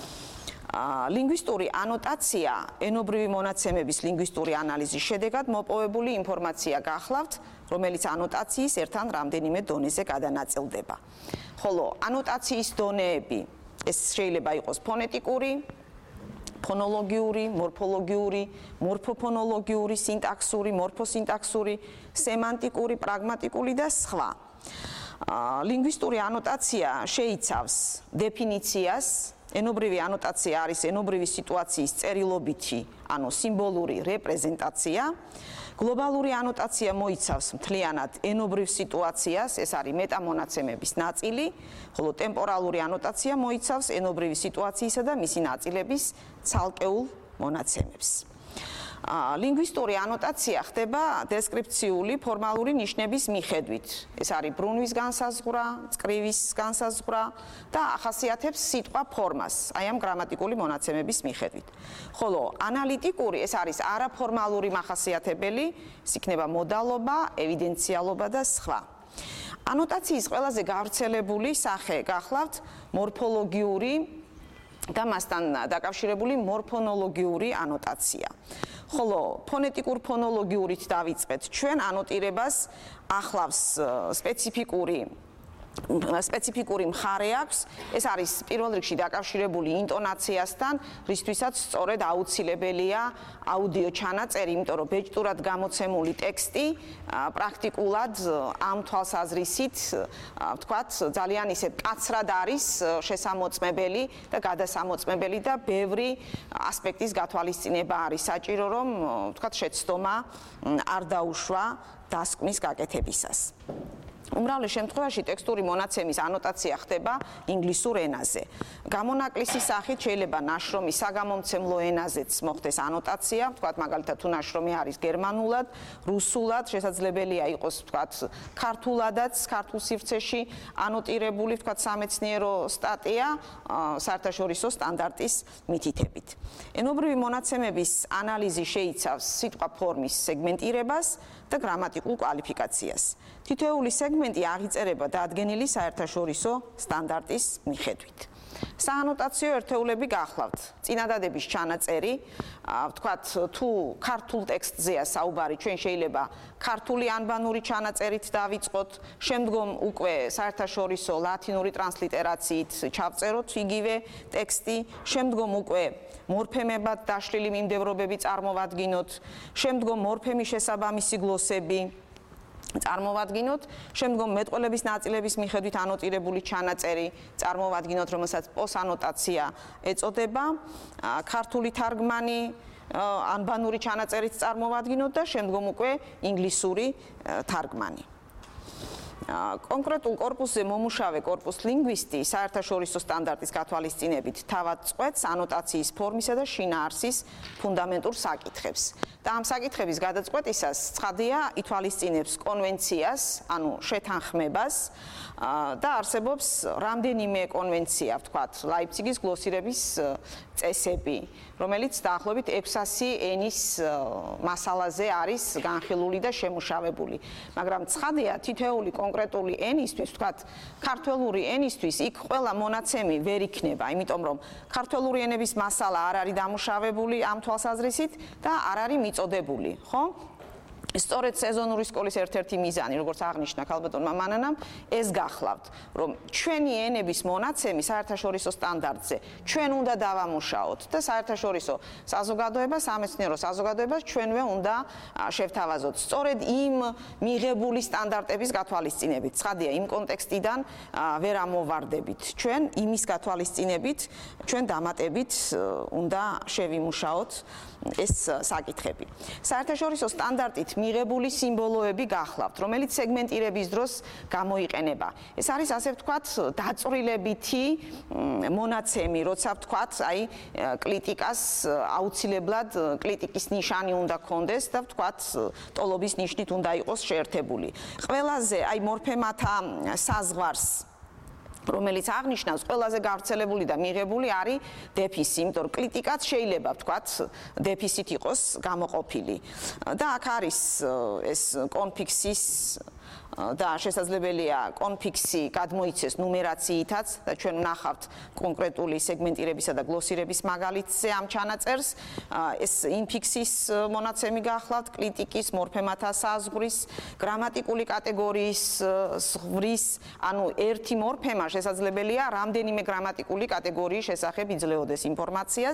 Speaker 1: ლინგვისტური ანოტაცია ენობრივი მონაცემების ლინგვისტური ანალიზის შედეგად მოპოვებული ინფორმაცია გახლავთ, რომელიც ანოტაციის ერთ ან რამდენიმე დონეზე გადანაწილდება. ხოლო ანოტაციის დონეები ეს შეიძლება იყოს ფონეტიკური, ფონოლოგიური, მორფოლოგიური, მორფოფონოლოგიური, სინტაქსური, მორფოსინტაქსური, სემანტიკური, პრაგმატიკული და სხვა. ლინგვისტური ანოტაცია შეიცავს დეფინიციას. ენობრივი ანოტაცია არის ენობრივი სიტუაციის წერილობითი, ანუ სიმბოლური რეპრეზენტაცია. გლობალური ანოტაცია მოიცავს მთლიანად ენობრივ სიტუაციას, ეს არის მეტამონაცემების ნაწილი, ხოლო ტემპორალური ანოტაცია მოიცავს ენობრივი სიტუაციისა და მისი ნაწილების ცალკეულ მონაცემებს. ლინგვისტური ანოტაცია ხდება დესკრიფციული ფორმალური ნიშნების მიხედვით. ეს არის ბრუნვის განსაზღვრა, წკრივის განსაზღვრა და ახასიათებს სიტყვა ფორმას, აი ამ გრამატიკული მონაცემების მიხედვით. ხოლო ანალიტიკური ეს არის არაფორმალური მახასიათებელი, ის იქნება მოდალობა, ევიდენციალობა და სხვა. ანოტაციის ყველაზე გავრცელებული სახე გახლავთ მორფოლოგიური და მასთან დაკავშირებული მორფონოლოგიური ანოტაცია. ხოლო ფონეტიკურ ფონოლოგიურით დავიწყეთ ჩვენ ანოტირებას ახლავს სპეციფიკური მხარე აქვს, ეს არის პირველ რიგში დაკავშირებული ინტონაციასთან, რისთვისაც სწორედ აუცილებელია აუდიო ჩანაწერი, იმიტომ რომ ბეჭდურად გამოცემული ტექსტი პრაქტიკულად ამ თვალსაზრისით, ვთქვათ, ძალიან ისე მკაცრად არის შესამოწმებელი და გადასამოწმებელი და ბევრი ასპექტის გათვალისწინება არის საჭირო, რომ ვთქვათ, შეცდომა არ დაუშვა დასკვნის გაკეთებისას. უმრავლეს შემთხვევაში ტექსტური მონაცემის ანოტაცია ხდება ინგლისურ ენაზე. გამონაკლისის სახით შეიძლება ნაშრომის საგამომცემლო ენაზეც მოხდეს ანოტაცია, ვთქვათ, მაგალითად თუ ნაშრომი არის გერმანულად, რუსულად, შესაძლებელია იყოს, ვთქვათ, ქართულადაც, ქართულ სივრცეში ანოტირებული, ვთქვათ, სამეცნიერო სტატია საერთაშორისო სტანდარტის მითითებით. ენობრივი მონაცემების ანალიზი შეიცავს სიტყვა ფორმის სეგმენტირებას და გრამატიკულ კვალიფიკაციას. თითოეული სეგმენტი აღიწერება დადგენილი საერთაშორისო სტანდარტის მიხედვით. საანოტაციო ერთეულები გახლავთ. წინადადების ჩანაწერი, ვთქვათ, თუ ქართულ ტექსტზეა საუბარი, ჩვენ შეიძლება ქართული ანბანური ჩანაწერით დავიწყოთ, შემდგომ უკვე საერთაშორისო ლათინური ტრანსლიტერაციით ჩავწეროთ იგივე ტექსტი, შემდგომ უკვე მორფემებად დაშლილი მიმდევრობები წარმოვადგინოთ, შემდგომ მორფემის შესაბამისი გლოსები წარმოვადგინოთ, შემდგომ მეტყველების ნაწილების მიხედვით ანოტირებული ჩანაწერი წარმოვადგინოთ, რომელსაც პოსანოტაცია ეწოდება, ქართული თარგმანი, ანბანური ჩანაწერით წარმოვადგინოთ და შემდგომ უკვე ინგლისური თარგმანი. კონკრეტულ კორპუსზე მომუშავე კორპუს ლინგვისტი საერთაშორისო სტანდარტის გათვალისწინებით თავად წყვეტს ანოტაციის ფორმისა და შინაარსის ფუნდამენტურ საკითხებს. და ამ საკითხების გადაწყვეტისას ცხადია ითვალისწინებს კონვენციას, ანუ შეთანხმებას და არსებობს რამდენიმე კონვენცია, ვთქვათ, ლაიფციგის გლოსირების წესები, რომელიც დაახლოებით 600 ენის მასალაზე არის განხილული და შემუშავებული. მაგრამ ცხადია, თითოეული კონკრეტული ენისთვის, ვთქვათ, ქართველური ენისთვის იქ ყველა მონაცემი ვერ იქნება, იმიტომ რომ ქართველური ენების მასალა არ არის დამუშავებული ამ თვალსაზრისით და არ არის მიწოდებული, ხო? სწორედ სეზონური სკოლის ერთ-ერთი მიზანი, როგორც აღნიშნა ქალბატონმა მანანამ, ეს გახლავთ, რომ ჩვენი ენების მონაცემი საერთაშორისო სტანდარტზე ჩვენ უნდა დავამუშაოთ და საერთაშორისო საზოგადოებას, სამეცნიერო საზოგადოებას ჩვენვე უნდა შევთავაზოთ. სწორედ იმ მიღებული სტანდარტების გათვალისწინებით, ცხადია, იმ კონტექსტიდან ვერ ამოვარდებით. ჩვენ იმის გათვალისწინებით, ჩვენ დამატებით უნდა შევიმუშაოთ ეს საკითხები. საერთაშორისო სტანდარტით მიღებული სიმბოლოები გახლავთ, რომელიც სეგმენტირების დროს გამოიყენება. ეს არის ასე ვთქვათ, დაწვრილებითი მონაცემი, როცა ვთქვათ, აი კრიტიკას აუცილებლად კრიტიკის ნიშანი უნდა კონდეს და ვთქვათ, ტოლობის ნიშნით უნდა იყოს შეერთებული. ყველაზე აი მორფემათა საზღვარს რომელიც აღნიშნავს ყველაზე გავრცელებული და მიღებული არის დეფისი, იმიტომ რომ კრიტიკაც შეიძლება ვთქვათ დეფისით იყოს გამოყოფილი. და აქ არის ეს კონფიქსის და შესაძლებელია კონფიქსი გადმოიცეს ნუმერაციითაც და ჩვენ ვნახავთ კონკრეტული სეგმენტირებისა და გლოსირების მაგალითზე ამ ჩანაწერს. ეს ინფიქსის მონაცემი გახლავთ, კრიტიკის, მორფემათა საზღვრის, გრამატიკული კატეგორიის ზღვრის, ანუ ერთი მორფემა შესაძლებელია რამდენიმე გრამატიკული კატეგორიის შესახებ იძლეოდეს ინფორმაციას.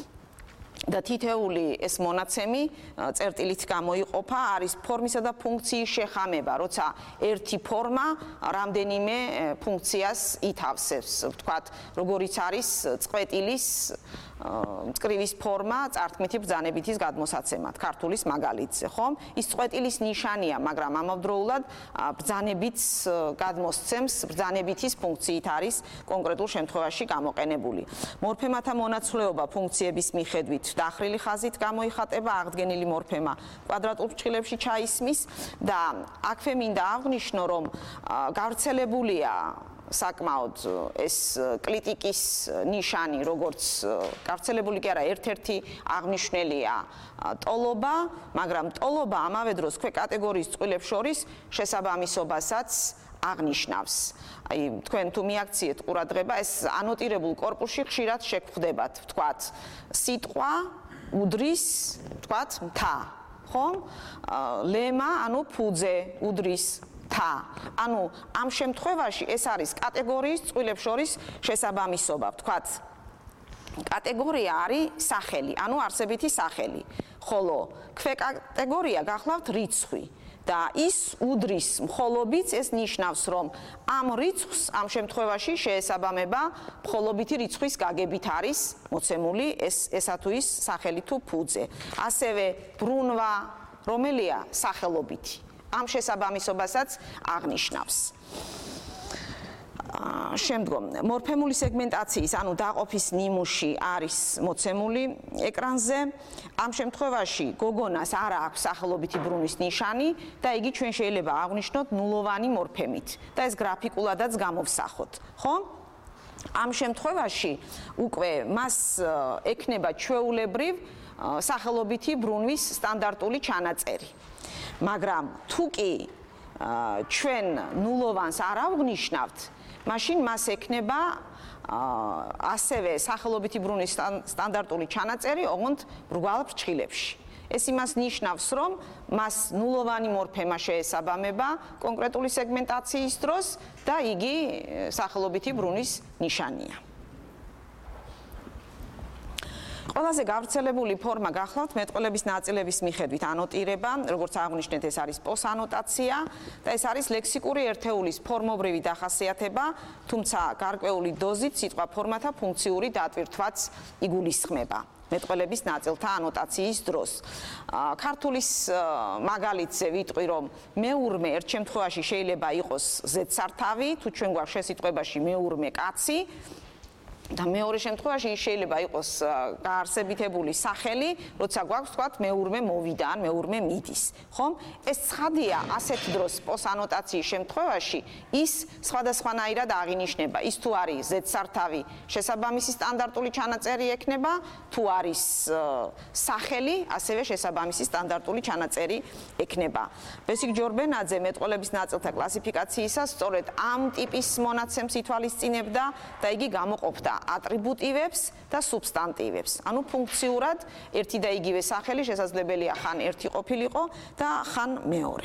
Speaker 1: და თითეული ეს მონაცემი წერტილით გამოიყოფა, არის ფორმისა და ფუნქციის შეხამება, როცა ერთი ფორმა რამდენიმე ფუნქციას ითავსებს, ვთქვათ, როგორიც არის წყვეტილის მწკრივის ფორმა წართქმითი ბრძანებითის გადმოსაცემად, ქართულის მაგალითზე, ხომ? ის წყვეტილის ნიშანია, მაგრამ ამავდროულად ბრძანებითს გადმოსცემს, ბრძანებითის ფუნქციით არის კონკრეტულ შემთხვევაში გამოყენებული. მორფემათა მონაცვლეობა ფუნქციების მიხედვით დახრილი ხაზით გამოიხატება, აღდგენილი მორფემა კვადრატულ ფრჩხილებში ჩაისმის და აქვე მინდა აღვნიშნო, რომ გავრცელებულია საკმაოდ ეს კრიტიკის ნიშანი, როგორც გავრცელებული კი არა, ერთ-ერთი აღნიშნელია ტოლობა, მაგრამ ტოლობა ამავე დროს ქვე კატეგორიის წყვილებს შორის შესაბამისობასაც აღნიშნავს. აი, თქვენ თუ მიაქციეთ ყურადღება, ეს ანოტირებულ კორპუსში ხშირად შეგხვდებათ, ვთქვათ, სიტყვა უდრის, ვთქვათ, მთა, ხომ? ლემა, ანუ ფუძე უდრის მთა. ანუ ამ შემთხვევაში ეს არის კატეგორიის წყვილებს შორის შესაბამისობა, ვთქვათ, კატეგორია არის სახელი, ანუ არსებითი სახელი, ხოლო ქვე კატეგორია გახლავთ რიცხვი. და ის უდრის მხოლობიც ეს ნიშნავს, რომ ამ რიცხვს ამ შემთხვევაში შეესაბამება მხოლობითი რიცხვის გაგებით არის მოცემული ესა თუ ის სახელი თუ ფუძე. ასევე ბრუნვა, რომელია სახელობითი, ამ შესაბამისობასაც აღნიშნავს. შემდგომ მორფემული სეგმენტაციის, ანუ დაყოფის ნიმუში არის მოცემული ეკრანზე. ამ შემთხვევაში გოგონას არ აქვს სახელობითი ბრუნვის ნიშანი და იგი ჩვენ შეიძლება აღვნიშნოთ ნულოვანი მორფემით და ეს გრაფიკულადაც გამოვსახოთ, ხო? ამ შემთხვევაში უკვე მას ექნება ჩვეულებრივ სახელობითი ბრუნვის სტანდარტული ჩანაწერი. მაგრამ თუ კი ჩვენ ნულოვანს არ აღვნიშნავთ, მაშინ მას ექნება ასევე სახელობითი ბრუნვის სტანდარტული ჩანაწერი ოღონდ მრგვალ ფრჩხილებში. ეს იმას ნიშნავს, რომ მას ნულოვანი მორფემა შეესაბამება კონკრეტული სეგმენტაციის დროს და იგი სახელობითი ბრუნვის ნიშანია. ყველაზე გავრცელებული ფორმა გახლავთ მეტყველების ნაწილების მიხედვით ანოტირება, როგორც აღვნიშნეთ, ეს არის პოსანოტაცია და ეს არის ლექსიკური ერთეულის ფორმობრივი დახასიათება, თუმცა გარკვეული დოზით სიტყვა ფორმათა ფუნქციური დატვირთვაც იგულისხმება. მეტყველების ნაწილთა ანოტაციის დროს. ქართულის მაგალითზე ვიტყვი, რომ მეურმე ერთ შემთხვევაში შეიძლება იყოს ზედსართავი, თუ ჩვენ გვაქვს შესიტყვებაში მეურმე კაცი, და მეორე შემთხვევაში შეიძლება იყოს გაარსებითებული სახელი, როცა გვაქვს თქვათ მეურმე მოვიდა ან მეურმე მიდის, ხომ? ეს ცხადია ასეთ დროს პოსანოტაციის შემთხვევაში ის სხვადასხვანაირად აღინიშნება. ის თუ არის ზედსართავი, შესაბამისი სტანდარტული ჩანაწერი ექნება, თუ არის სახელი, ასევე შესაბამისი სტანდარტული ჩანაწერი ექნება. ბესიკ ჯორბენაძე მეტყველების ნაწილთა კლასიფიკაციისას სწორედ ამ ტიპის მონაცემს ითვალისწინებდა და იგი გამოყოფდა ატრიბუტივებს და სუბსტანტივებს. ანუ ფუნქციურად ერთი და იგივე სახელი შესაძლებელია ხან ერთი ყოფილიყო და ხან მეორე.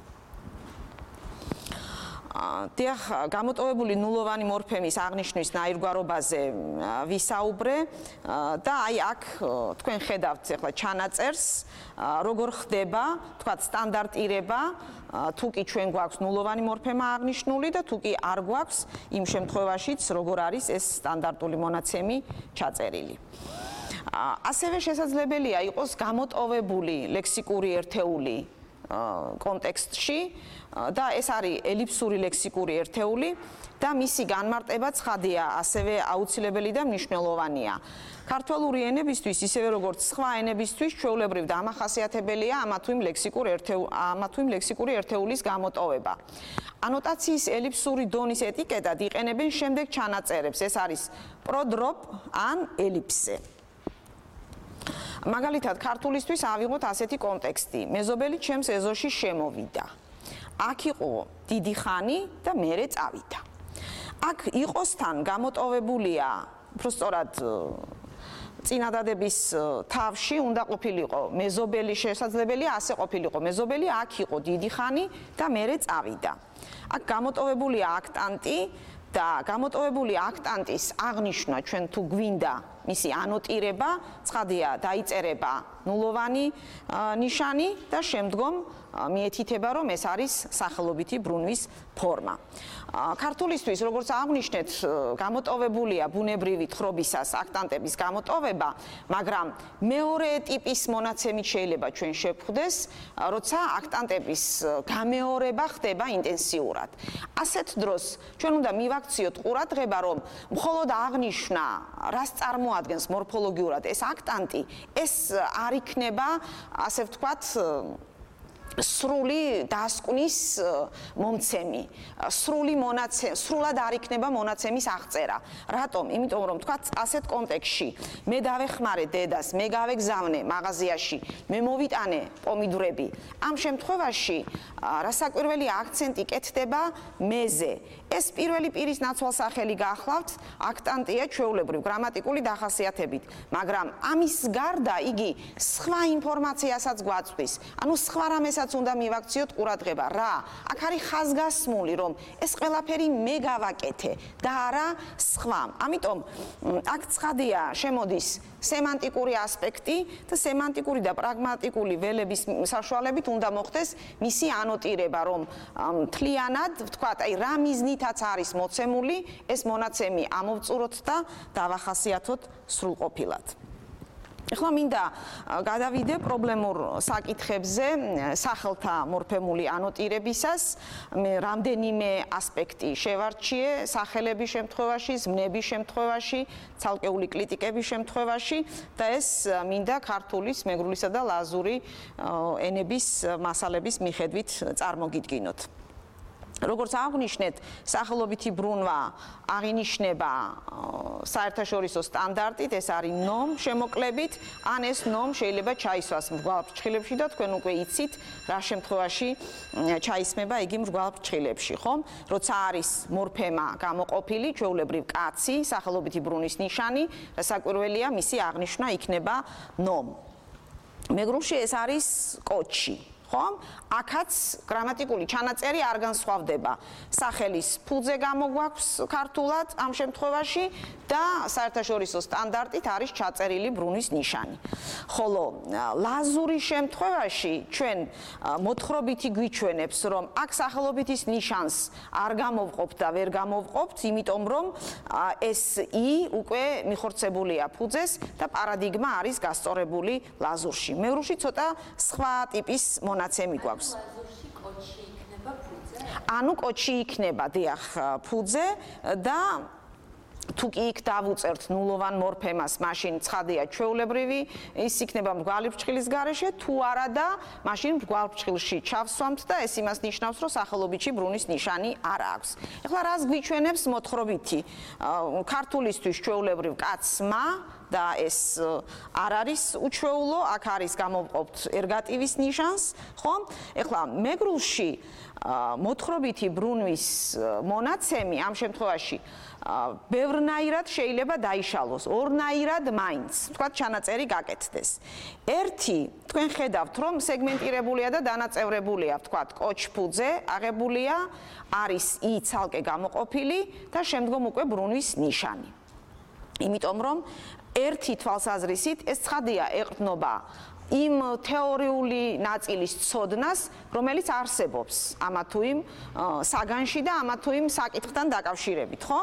Speaker 1: დიახ, გამოტოვებული ნულოვანი მორფემის აღნიშვნის ნაირგვარობაზე ვისაუბრე და აი აქ თქვენ ხედავთ ახლა ჩანაწერს, როგორ ხდება, თქვათ, სტანდარტირება, თუ კი ჩვენ გვაქვს ნულოვანი მორფემა აღნიშნული და თუ კი არ გვაქვს, იმ შემთხვევაშიც როგორ არის ეს სტანდარტული მონაცემი ჩაწერილი. ასევე შესაძლებელია იყოს გამოტოვებული ლექსიკური ერთეული კონტექსტში და ეს არის ელიფსური ლექსიკური ერთეული და მისი განმარტება ცხადია, ასევე აუცილებელი და მნიშვნელოვანია. ქართველური ენებისთვის, ისევე როგორც სხვა ენებისთვის, ჩვეულებრივ დამახასიათებელია ამა თუ იმ ლექსიკური ერთეულის გამოტოვება. ანოტაციის ელიფსური დონის ეტიკეტად იყენებენ შემდეგ ჩანაწერებს, ეს არის პროდროპ ან ელიფსე. მაგალითად, ქართულისთვის ავიღოთ ასეთი კონტექსტი. მეზობელი ჩემს ეზოში შემოვიდა. აქ იყო დიდი ხანი და მერე წავიდა. აქ იყოსთან გამოტოვებულია, უბრალოდ წინადადების თავში უნდა ყოფილიყო მეზობელი, შესაძლებელია ასე ყოფილიყო მეზობელი, აქ იყო დიდი ხანი და მერე წავიდა. აქ გამოტოვებულია აქტანტი და გამოტოვებული აქტანტის აღნიშვნა ჩვენ თუ გვინდა მისი ანოტირება, ცხადია, დაიწერება ნულოვანი ნიშანი და შემდგომ მიეთითება, რომ ეს არის სახელობითი ბრუნვის ფორმა. ქართულისთვის, როგორც აღნიშნეთ, გამოტოვებულია ბუნებრივი თხრობისას აქტანტების გამოტოვება, მაგრამ მეორე ტიპის მონაცემით შეიძლება ჩვენ შევხვდეს, როცა აქტანტების გამეორება ხდება ინტენსიურად. ასეთ დროს ჩვენ უნდა მივაქციოთ ყურადღება, რომ მხოლოდ აღნიშვნა, რას წარმოადგენს მორფოლოგიურად ეს აქტანტი, ეს არ იქნება, ასე ვთქვათ, სრული დასკვნის მომცემი, სრულად არ იქნება მონაცემის აღწერა. რატომ? იმიტომ რომ თქვა ასეთ კონტექსტში მე დავეხმარე დედას, მე გავეგზავნე მაღაზიაში, მე მოვიტანე პომიდურები. ამ შემთხვევაში რასაკვირველია აქცენტი კეთდება მეზე. ეს პირველი პირის ნაცვალსახელი გახლავთ, აქტანტია ჩვეულებრივ გრამატიკული დახასიათებით, მაგრამ ამის გარდა იგი სხვა ინფორმაციასაც გვაწვდის. ანუ სხვა რამესაც უნდა მივაქციოთ ყურადღება. რა? აქ არის ხაზგასმული, რომ ეს ყველაფერი მე გავაკეთე და არა სხვა. ამიტომ აქ ცხადია შემოდის სემანტიკური ასპექტი და სემანტიკური და პრაგმატიკული ველების საშუალებით უნდა მოხდეს მისი ანოტირება, რომ მთლიანად, ვთქვათ, აი რა მიზნითაც არის მოცემული, ეს მონაცემი ამოვწუროთ და დავახასიათოთ სრულყოფილად. ეხლა მინდა გადავიდე პრობლემურ საკითხებზე სახელთა მორფემული ანოტირებისას. მე რამდენიმე ასპექტი შევარჩიე სახელების შემთხვევაში, ზმნების შემთხვევაში, ცალკეული კრიტიკების შემთხვევაში და ეს მინდა ქართულის, მეგრულისა და ლაზური ენების მასალების მიხედვით წარმოგიდგინოთ. როგორც აღნიშნეთ, სახელობითი ბრუნვა აღინიშნება საერთაშორისო სტანდარტით, ეს არის ნომ შემოკლებით, ან ეს ნომ შეიძლება ჩაისვას მრგვალ ფრჩხილებში და თქვენ უკვე იცით, რა შემთხვევაში ჩაისმება იგი მრგვალ ფრჩხილებში, ხომ? როცა არის მორფემა გამოყოფილი, ჩვეულებრივ კაცი, სახელობითი ბრუნვის ნიშანი, რასაკვირველია, მისი აღნიშვნა იქნება ნომ. მეგრულში ეს არის კოჩი. ხომ? აქაც გრამატიკული ჩანაწერი არ განსხვავდება. სახელის ფუძე გამოგვაქვს ქართულად ამ შემთხვევაში და საერთაშორისო სტანდარტით არის ჩაწერილი ბრუნის ნიშანი. ხოლო ლაზურის შემთხვევაში ჩვენ მოთხრობითი გვიჩვენებს, რომ აქ სახელობითის ნიშანს არ გამოვყოფთ და ვერ გამოვყოფთ, იმიტომ რომ ეს i უკვე მიხორცებულია ფუძეს და პარადიგმა არის გასწორებული ლაზურში. მეღრულში ცოტა სხვა ტიპის მონაცემი გვაქვს. ანუ კოჩი იქნება დიახ ფუძე და თუ კი იქ დავუწერთ ნულოვან მორფემას, მაშინ ცხადია ჩვეულებრივი ის იქნება მრგვალი ფრჩხილის გარეშე, თუ არა და მაშინ მრგვალ ფრჩხილში ჩავსვამთ და ეს იმას ნიშნავს, რომ სახელობითში ბრუნის ნიშანი არ აქვს. ეხლა რას გვიჩვენებს მოთხრობითი? ქართულისთვის ჩვეულებრივ კაცმა და ეს არ არის უჩვეულო, აქ არის გამოვყოფთ ერგატივის ნიშანს, ხო? ეხლა მეგრულში მოთხრობითი ბრუნვის მონაცემი ამ შემთხვევაში ბევრნაირად შეიძლება დაიშალოს, ორნაირად მაინც, თქვათ ჩანაწერი გაკეთდეს. ერთი, თქვენ ხედავთ, რომ სეგმენტირებულია და დანაწევრებულია, თქვათ კოჩფუძე აღებულია, არის i ცალკე გამოყოფილი და შემდგომ უკვე ბრუნვის ნიშანი. იმიტომ რომ ერთი თვალსაზრისით ეს ცხადია ეყრდნობა იმ თეორიული ნაწილის ცოდნას, რომელიც არსებობს ამა თუ იმ საგანში და ამა თუ იმ საკითხთან დაკავშირებით, ხო?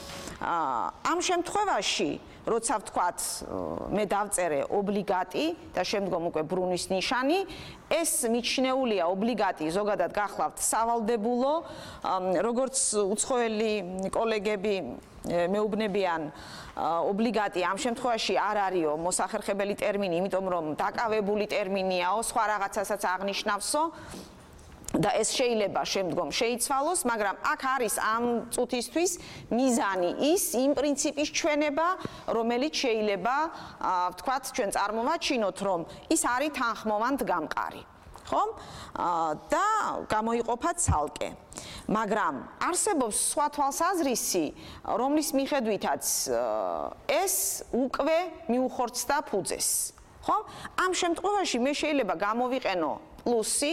Speaker 1: ამ შემთხვევაში, როცა ვთქვათ, მე დავწერე ობლიგატი და შემდგომ უკვე ბრუნის ნიშანი, ეს მიჩნეულია ობლიგატი, ზოგადად გახლავთ სავალდებულო, როგორც უცხოელი კოლეგები მეუბნებიან, ობლიგატი ამ შემთხვევაში არ არისო მოსახერხებელი ტერმინი, იმიტომ რომ დაკავებული ტერმინიაო, სხვა რაღაცასაც აღნიშნავსო და ეს შეიძლება შემდგომ შეიცვალოს, მაგრამ აქ არის ამ წუთისთვის მიზანი ის იმ პრინციპის ჩვენება, რომელიც შეიძლება ვთქვათ, ჩვენ წარმოვაჩინოთ, რომ ის არის თანხმოვან დგამყარი. ხომ? და გამოიყოფა ცალკე. მაგრამ არსებობს სხვა თვალსაზრისი, რომლის მიხედვითაც ეს უკვე მიუხორცდა ფუძეს. ხომ? ამ შემთხვევაში მე შეიძლება გამოვიყენო პლუსი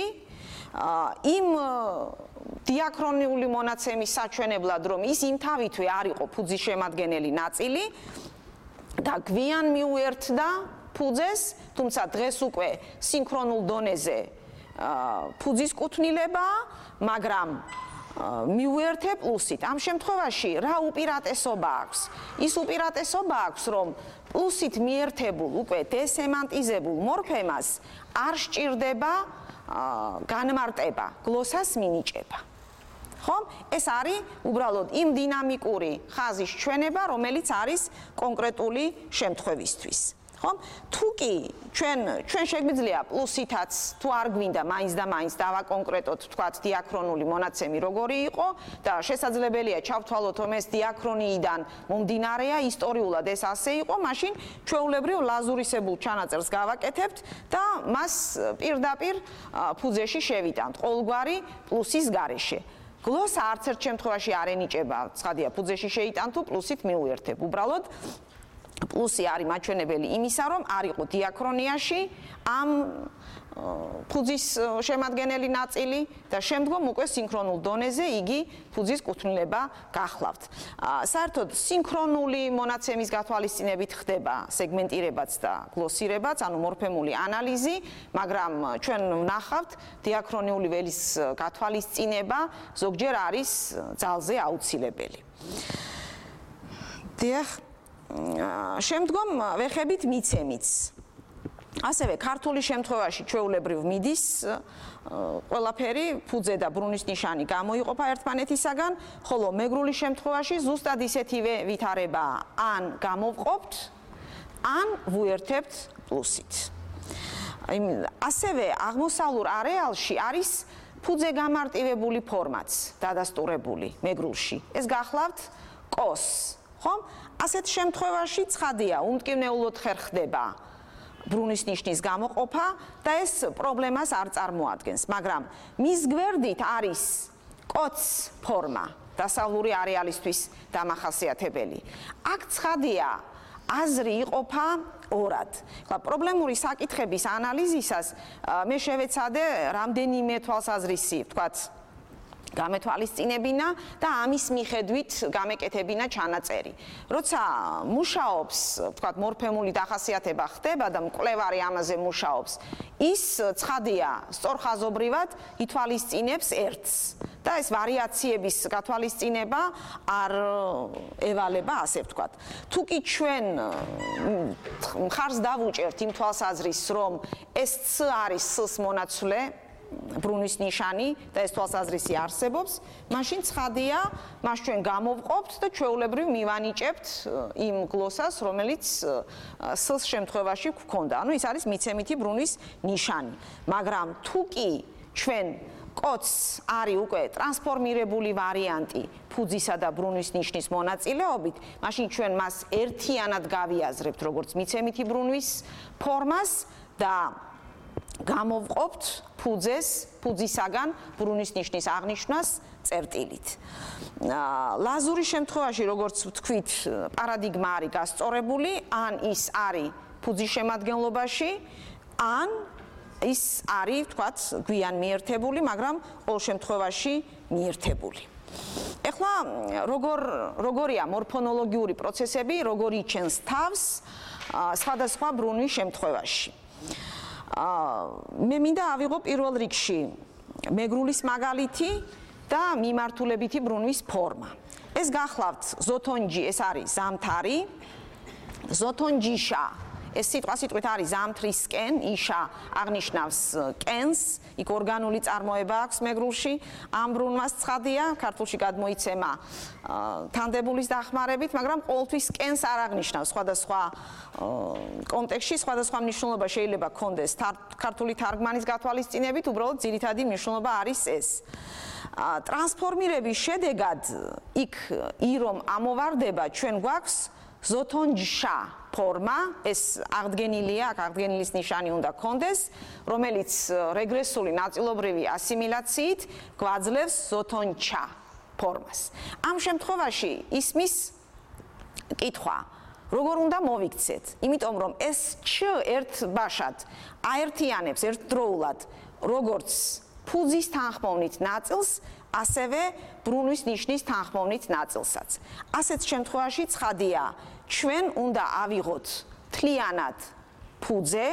Speaker 1: იმ დიაქრონიული მონაცემის საჩვენებლად, რომ ის იმ თავითვე არ იყო ფუძის შემადგენელი ნაწილი და გვიან მიუერთდა ფუძეს, თუმცა დღეს უკვე სინქრონულ დონეზე ფუძის კუთვნილება, მაგრამ მიუერთე პლუსით. ამ შემთხვევაში რა უპირატესობა აქვს? ის უპირატესობა აქვს, რომ პლუსით მიერთებულ უკვე დესემანტიზებულ მორფემას არ სჭირდება განმარტება, გლოსას მინიჭება. ხომ? ეს არის უბრალოდ იმ დინამიკური ხაზის ჩვენება, რომელიც არის კონკრეტული შემთხვევისთვის. ხომ? თუ კი ჩვენ შეგვიძლია პლუსითაც თუ არ გვინდა მაინც და მაინც დავაკონკრეტოთ, თქვათ, დიაქრონული მონაცემი როგორი იყო და შესაძლებელია ჩავთვალოთ, რომ ეს დიაქრონიიდან მომდინარეა, ისტორიულად ეს ასე იყო, მაშინ ჩვეულებრივ ლაზურისებულ ჩანაწერს გავაკეთებთ და მას პირდაპირ ფუძეში შევიტანთ ყოველგვარი პლუსის გარეშე. გლოსა არც ერთ შემთხვევაში არ ენიჭება, ცხადია, ფუძეში შეიტან თუ პლუსით მიუერთებ. უბრალოდ პლუსი არის მაჩვენებელი იმისა, რომ არ იყო დიაქრონიაში ამ ფუძის შემადგენელი ნაწილი და შემდგომ უკვე სინქრონულ დონეზე იგი ფუძის კუთვნილება გახლავთ. საერთოდ სინქრონული მონაცემის გათვალისწინებით ხდება სეგმენტირებაც და გლოსირებაც, ანუ მორფემული ანალიზი, მაგრამ ჩვენ ვნახავთ დიაქრონიული ველის გათვალისწინება ზოგჯერ არის ძალზე აუცილებელი. დიახ, შემდგომ ვეხებით მიცემიც. ასევე ქართული შემთხვევაში ჩვეულებრივ მიდის ყველაფერი ფუძე და ბრუნის ნიშანი გამოიყოფა ერთმანეთისაგან, ხოლო მეგრული შემთხვევაში ზუსტად ისეთივე ვითარებაა, ან გამოვყოფთ, ან ვუერთებთ პლუსით. ასევე აღმოსავლურ არეალში არის ფუძე გამარტივებული ფორმაც დადასტურებული მეგრულში. ეს გახლავთ კოს, ხომ? ასეთ შემთხვევაში ცხადია, უმტკივნეულოდ ხერხდება ბრუნის ნიშნის გამოყოფა და ეს პრობლემას არ წარმოადგენს, მაგრამ მის გვერდით არის კოც ფორმა, დასავლური არეალისთვის დამახასიათებელი. აქ ცხადია, აზრი იყოფა ორად. ხლა პრობლემური საკითხების ანალიზისას მე შევეცადე რამდენიმე თვალსაზრისი, ვთქვათ, გამეთვალისწინებინა და ამის მიხედვით გამეკეთებინა ჩანაწერი. როცა მუშაობს, ვთქვათ, მორფემული დახასიათება ხდება და მკვლევარი ამაზე მუშაობს, ის ცხადია, სწორხაზობრივად ითვალისწინებს ერთს და ეს ვარიაციების გათვალისწინება არ ევალება, ასე ვთქვათ. თუ კი ჩვენ მხარს დავუჭერთ იმ თვალსაზრისს, რომ ეს ც არის ს-ს მონაცვლე, ბრუნვის ნიშანი და ეს თვალსაზრისი არსებობს, მაშინ ცხადია, მას ჩვენ გამოვყოფთ და ჩვეულებრივ მივანიჭებთ იმ გლოსას, რომელიც s-ს შემთხვევაში გვქონდა. ანუ ის არის მიცემითი ბრუნვის ნიშანი. მაგრამ თუ კი ჩვენ კოდს არის უკვე ტრანსფორმირებული ვარიანტი ფუძისა და ბრუნვის ნიშნის მონაწილეობით, მაშინ ჩვენ მას ერთიანად გავიაზრებთ როგორც მიცემითი ბრუნვის ფორმას და გამოვყოფთ ფუძისაგან ბრუნვის ნიშნის აღნიშვნას წერტილით. ლაზურის შემთხვევაში, როგორც ვთქვით, პარადიგმა არის გასწორებული, ან ის არის ფუძის შემადგენლობაში, ან ის არის, ვთქვათ, გვიან მიერთებული, მაგრამ ყოველ შემთხვევაში მიერთებული. ეხლა როგორია მორფონოლოგიური პროცესები, როგორ იჩენს თავს სხვადასხვა ბრუნვის შემთხვევაში. მე მინდა ავიღო პირველ რიგში მეგრულის მაგალითი და მიმართულებითი ბრუნვის ფორმა. ეს გახლავთ ზოთონჯი, ეს არის ზამთარი, ზოთონჯიშა, ეს სიტყვასიტყვით არის ზამთრისკენ, იშა აღნიშნავს კენს, იქ ორგანული წარმოება აქვს მეგრულში, ამ ბრუნვას ცხადია, ქართულში გადმოიცემა თანდებულის დახმარებით, მაგრამ ყოველთვის კენს არ აღნიშნავს, სხვადასხვა კონტექსტში სხვადასხვა მნიშვნელობა შეიძლება ჰქონდეს ქართული თარგმანის გათვალისწინებით, უბრალოდ ძირითადი მნიშვნელობა არის ეს. ტრანსფორმირების შედეგად იქ რომ ამოვარდება, ჩვენ გვაქვს ზოთონჯშა ფორმა, ეს აღდგენილია, აქ აღდგენილის ნიშანი უნდა ჰქონდეს, რომელიც რეგრესული ნაწილობრივი ასიმილაციით გვაძლევს ზოთონჩა ფორმას. ამ შემთხვევაში ისმის კითხვა, როგორ უნდა მოვიქცეთ? იმიტომ რომ ეს ჩ ერთ ბაშად აერთიანებს ერთდროულად როგორც ფუძის თანხმოვნით ნაწილს, ასევე ბრუნვის ნიშნის თანხმოვნით ნაწილსაც. ასეთ შემთხვევაში ცხადია, ჩვენ უნდა ავიღოთ თლიანად ფუძე,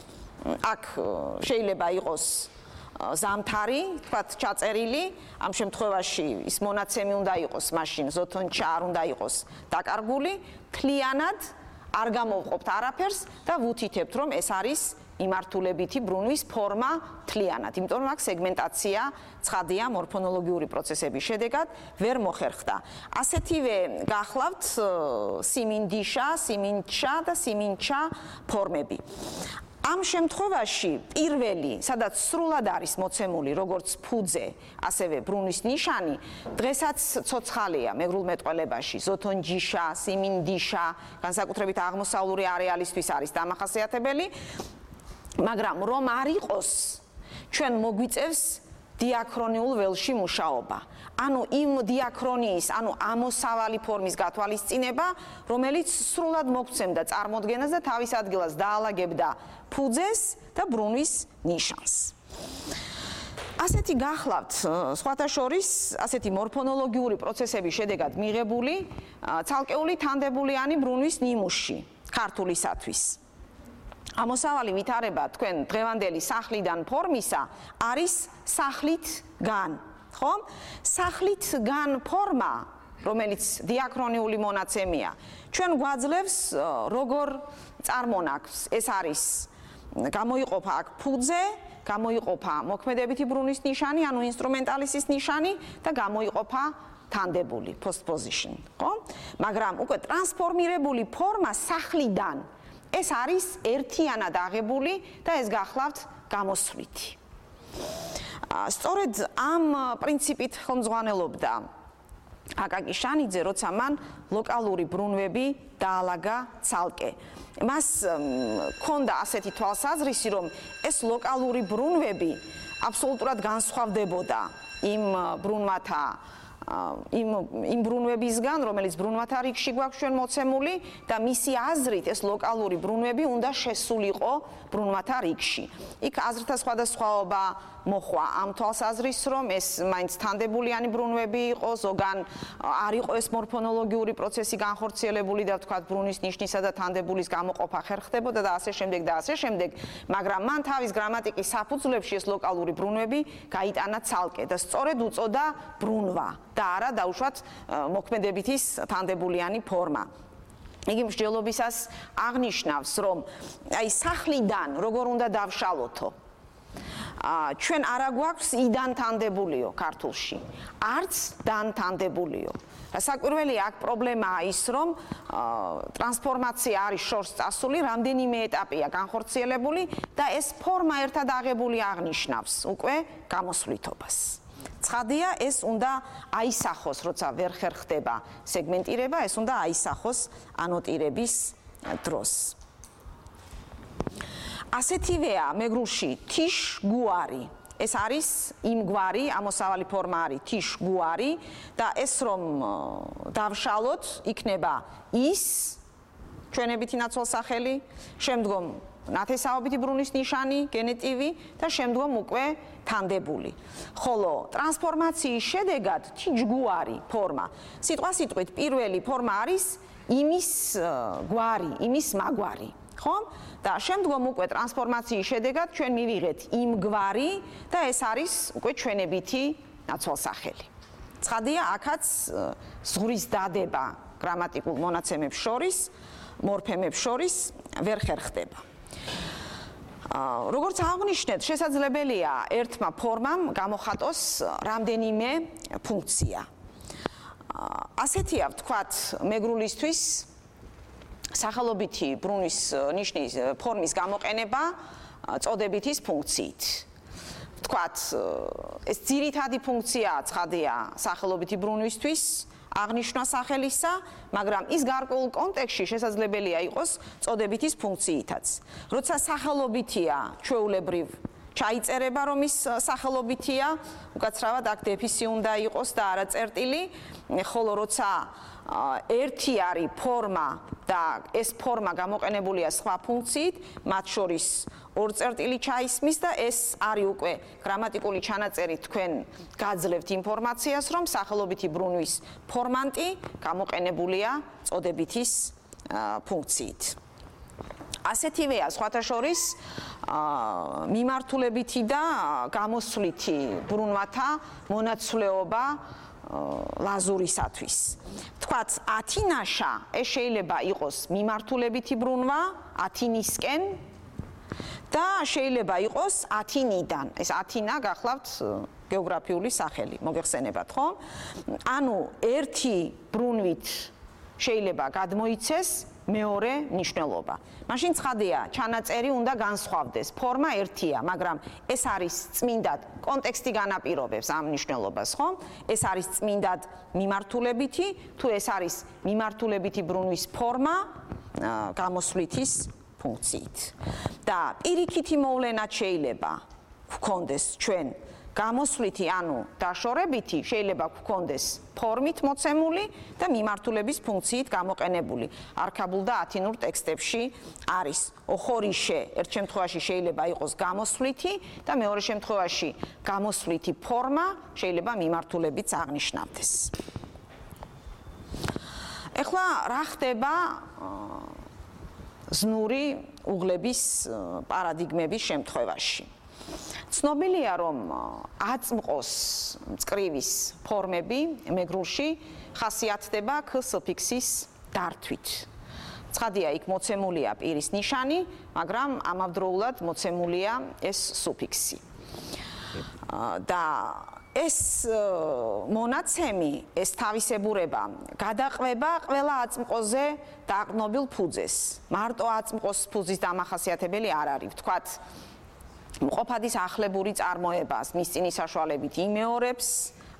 Speaker 1: აქ შეიძლება იყოს ზამთარი, თქვათ ჩაწერილი, ამ შემთხვევაში ის მონაცემი უნდა იყოს მაშინ ზოთონჩა არ უნდა იყოს დაკარგული, თლიანად არ გამოვყოფთ არაფერს და ვუთითებთ, რომ ეს არის მიმართულებითი ბრუნვის ფორმა თლიანად. იმიტომ რომ აქ სეგმენტაცია ცხადია მორფონოლოგიური პროცესების შედეგად ვერ მოხერხდა. ასეთივე გახლავთ სიმინდიშა, სიმინჩა და სიმინჩა ფორმები. ამ შემთხვევაში პირველი, სადაც სრულად არის მოცემული როგორც ფუძე, ასევე ბრუნვის ნიშანი, დღესაც ცოცხალია მეგრულ-მეტყველებაში, ზოთონჯიშა, სიმინდიშა, განსაკუთრებით აღმოსავლური არეალისთვის არის დამახასიათებელი. მაგრამ რომ არ იყოს, ჩვენ მოგვიწევს დიაქრონიულ ველში მუშაობა. ანუ იმ დიაქრონიის, ანუ ამოსავალი ფორმის გათვალისწინება, რომელიც სრულად მოგცემდა წარმოდგენას და თავის ადგილას დაალაგებდა ფუძეს და ბრუნვის ნიშანს. ასეთი გახლავთ, სხვათა შორის, ასეთი მორფონოლოგიური პროცესების შედეგად მიღებული ცალკეული თანდებულიანი ბრუნვის ნიმუში ქართულისათვის. ამოსავალი ვითარება თქვენ დღევანდელი სახლიდან ფორმისა არის სახლით გან, ხო? სახლით გან ფორმა, რომელიც დიაქრონიული მონაცემია, ჩვენ გვაძლევს როგორ წარმონაქმს. ეს არის გამოიყოფა აქ ფუძე, გამოიყოფა მოქმედებითი ბრუნვის ნიშანი, ანუ ინსტრუმენტალისის ნიშანი და გამოიყოფა თანდებული post position, ხო? მაგრამ უკვე ტრანსფორმირებული ფორმა სახლიდან ეს არის ერთიანად აღებული და ეს გახლავთ გამოსვლითი. სწორედ ამ პრინციპით ხელმძღვანელობდა აკაკი შანიძე, როცა მან ლოკალური ბრუნვები დაალაგა ცალკე. მას ჰქონდა ასეთი თვალსაზრისი, რომ ეს ლოკალური ბრუნვები აბსოლუტურად განსხვავდებოდა იმ ბრუნვათა იმ ბრუნვებისგან, რომელიც ბრუნვათა რიგში გვაქვს ჩვენ მოცემული და მისი აზრით ეს ლოკალური ბრუნვები უნდა შესულიყო ბრუნვათა რიგში. იქ აზრთა სხვადასხვაობა მოხვა ამ თვალსაზრის, რომ ეს მაინც თანდებულიანი ბრუნვები იყო, ზოგან არ იყო ეს მორფონოლოგიური პროცესი განხორციელებული და თქვა ბრუნვის ნიშნისა და თანდებულის გამოყოფა ხერხდებოდა და ასე შემდეგ და ასე შემდეგ, მაგრამ მან თავის გრამატიკის საფუძვლებში ეს ლოკალური ბრუნვები გაიტანა ცალკე და სწორედ უწოდა ბრუნვა და არა დაუშვათ მოქმედებითის თანდებულიანი ფორმა. იგი მსჯელობისას აღნიშნავს, რომ აი სახლიდან როგორ უნდა დავშალოთო. ჩვენ არა გვაქვს იდან თანდებულიო ქართულში, არც დან თანდებულიო. საკვირველია აქ პრობლემაა ის, რომ ტრანსფორმაცია არის შორს წასული, რამდენიმე ეტაპია განხორციელებული და ეს ფორმა ერთად აღებული აღნიშნავს უკვე გამოსვლითობას. ცხადია, ეს უნდა აისახოს, როცა ვერ ხერხდება სეგმენტირება, ეს უნდა აისახოს ანოტირების დროს. ასეთივეა მეგრულში თიშ გუარი. ეს არის იმგვარი, ამოსავალი ფორმა არის თიშ გუარი და ეს რომ დავშალოთ, იქნება ის ჩვენებითი ნაცვალსახელი, შემდგომ ნათესაობითი ბრუნვის ნიშანი, გენეტივი და შემდგომ უკვე თანდებული. ხოლო ტრანსფორმაციის შედეგად თიჯგუარი ფორმა. სიტყვასიტყვით პირველი ფორმა არის იმის გვარი, იმის მაგვარი. ხომ? და შემდგომ უკვე ტრანსფორმაციის შედეგად ჩვენ მივიღეთ იმ გვარი და ეს არის უკვე ჩვენებითი ნაცვალსახელი. ცხადია, აქაც ზღვის დადება გრამატიკულ მონაცემებს შორის, მორფემებს შორის ვერ ხერხდება. როგორც აღვნიშნეთ, შესაძლებელია ერთმა ფორმამ გამოხატოს რამდენიმე ფუნქცია. ასეთია ვთქვათ მეგრულისთვის სახელობითი ბრუნვის ნიშნის ფორმის გამოყენება წოდებითის ფუნქციით. ვთქვათ, ეს ძირითადი ფუნქციაა ცხადია სახელობითი ბრუნვისთვის აღნიშნა სახელისა, მაგრამ ის გარკვეულ კონტექსტში შესაძლებელია იყოს წოდებითის ფუნქციითაც. როცა სახელობითია ჩვეულებრივ ჩაიწერება, რომ ის სახელობითია, უკაცრავად აქ დეფისი უნდა იყოს და არა წერტილი, ხოლო როცა ერთი არის ფორმა და ეს ფორმა გამოყენებულია სხვა ფუნქციით, მათ შორის ორ წერტილი ჩაისმის და ეს არის უკვე გრამატიკული ჩანაწერით თქვენ გაძლევთ ინფორმაციას, რომ სახელობითი ბრუნვის ფორმანტი გამოყენებულია წოდებითის ფუნქციით. ასეთივეა სხვათა შორის მიმართულებითი და გამოსვლითი ბრუნვათა მონაცვლეობა ლაზურისათვის. თქვათ, ათინაშა ეს შეიძლება იყოს მიმართულებითი ბრუნვა ათინისკენ და შეიძლება იყოს ათინიდან. ეს ათინა გახლავთ გეოგრაფიული სახელი, მოგეხსენებათ, ხო? ანუ ერთი ბრუნვით შეიძლება გადმოიცეს მეორე ნიშნულობა. მაშინ ცხადია, ჩანაწერი უნდა განსხვავდეს. ფორმა ერთია, მაგრამ ეს არის წმინდად კონტექსტი განაპირობებს ამ ნიშნულობას, ხო? ეს არის წმინდად მიმართულებითი, თუ ეს არის მიმართულებითი ბრუნვის ფორმა გამოსვლითის ფუნქციით. და პირიქითი მოვლენად შეიძლება გვქონდეს ჩვენ გამოსვლითი, ანუ დაშორებითი, შეიძლება გვქონდეს ფორმით მოცემული და მიმართულების ფუნქციით გამოყენებული. არქაბულ და ათინურ ტექსტებში არის ოხორიშე, ერთ შემთხვევაში შეიძლება იყოს გამოსვლითი და მეორე შემთხვევაში გამოსვლითი ფორმა შეიძლება მიმართულებიც აღნიშნავდეს. ეხლა რა ხდება ზნური უღლების პარადიგმების შემთხვევაში? ცნობილია, რომ აწმყოს მწკრივის ფორმები მეგრულში ხასიათდება ქ სუფიქსის დართვით. ცხადია, იქ მოცემულია პირის ნიშანი, მაგრამ ამავდროულად მოცემულია ეს სუფიქსი. და ეს მონაცემი, ეს თავისებურება გადაყვება ყველა აწმყოზე დაყრდნობილ ფუძეს. მარტო აწმყოს ფუძის დამახასიათებელი არ არის. ვთქვათ, მყოფადის ახლებური წარმოებას მის წინის საშუალებით იმეორებს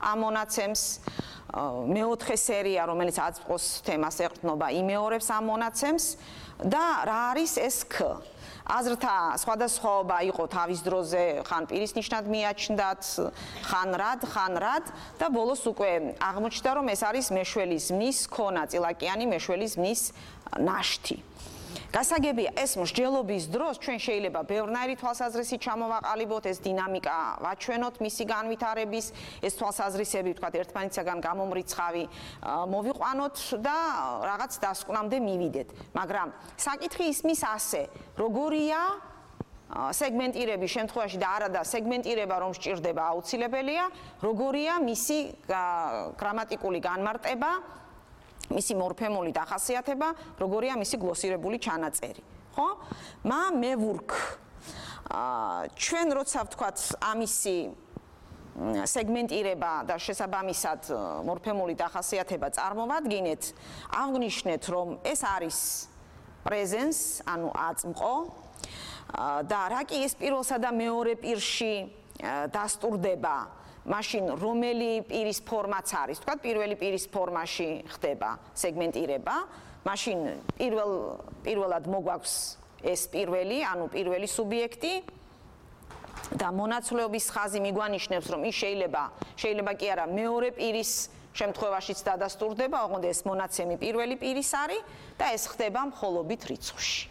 Speaker 1: ამ მონაცემს, მეოთხე სერია, რომელიც აწყოს თემას ეყრდნობა, იმეორებს ამ მონაცემს და რა არის ეს K? აზრთა სხვადასხვაობა იყო თავის დროზე, ხან პირის ნიშნად მიაჩნდათ, ხან რად და ბოლოს უკვე აღმოჩნდა, რომ ეს არის მეშველის მნის ქონა, წილაკიანი მეშველის მნის ნაშთი. გასაგებია, ეს მსჯელობის დროს ჩვენ შეიძლება ბევრნაირი თვალსაზრისით ჩამოვაყალიბოთ, ეს დინამიკა ვაჩვენოთ მისი განვითარების, ეს თვალსაზრისები, ვთქვათ, ერთმანეთისაგან გამომრიცხავი მოვიყვანოთ და რაღაც დასკვნამდე მივიდეთ. მაგრამ საკითხი ისმის ასე, როგორია სეგმენტირების შემთხვევაში და არადა სეგმენტირება რომ სჭირდება აუცილებელია, როგორია მისი გრამატიკული განმარტება, მისი მორფემული დახასიათება, როგორია მისი გლოსირებული ჩანაწერი, ხო? მე ვურქ ჩვენ როცა ვთქვათ ამისი სეგმენტირება და შესაბამისად მორფემული დახასიათება წარმოვადგინეთ, აღნიშნეთ, რომ ეს არის პრეზენს, ანუ აწმყო და რა კი ეს პირველსა და მეორე პირში დასტურდება მაშინ რომელი პირის ფორმაც არის, თქვა პირველი პირის ფორმაში ხდება სეგმენტირება, მაშინ პირველად მოგვაქვს ეს პირველი, ანუ პირველი სუბიექტი და მონაცვლეობის ხაზი მიგვანიშნებს, რომ ის შეიძლება კი არა მეორე პირის შემთხვევაშიც დადასტურდება, ოღონდ ეს მონაცემი პირველი პირის არის და ეს ხდება მხოლობით რიცხვში.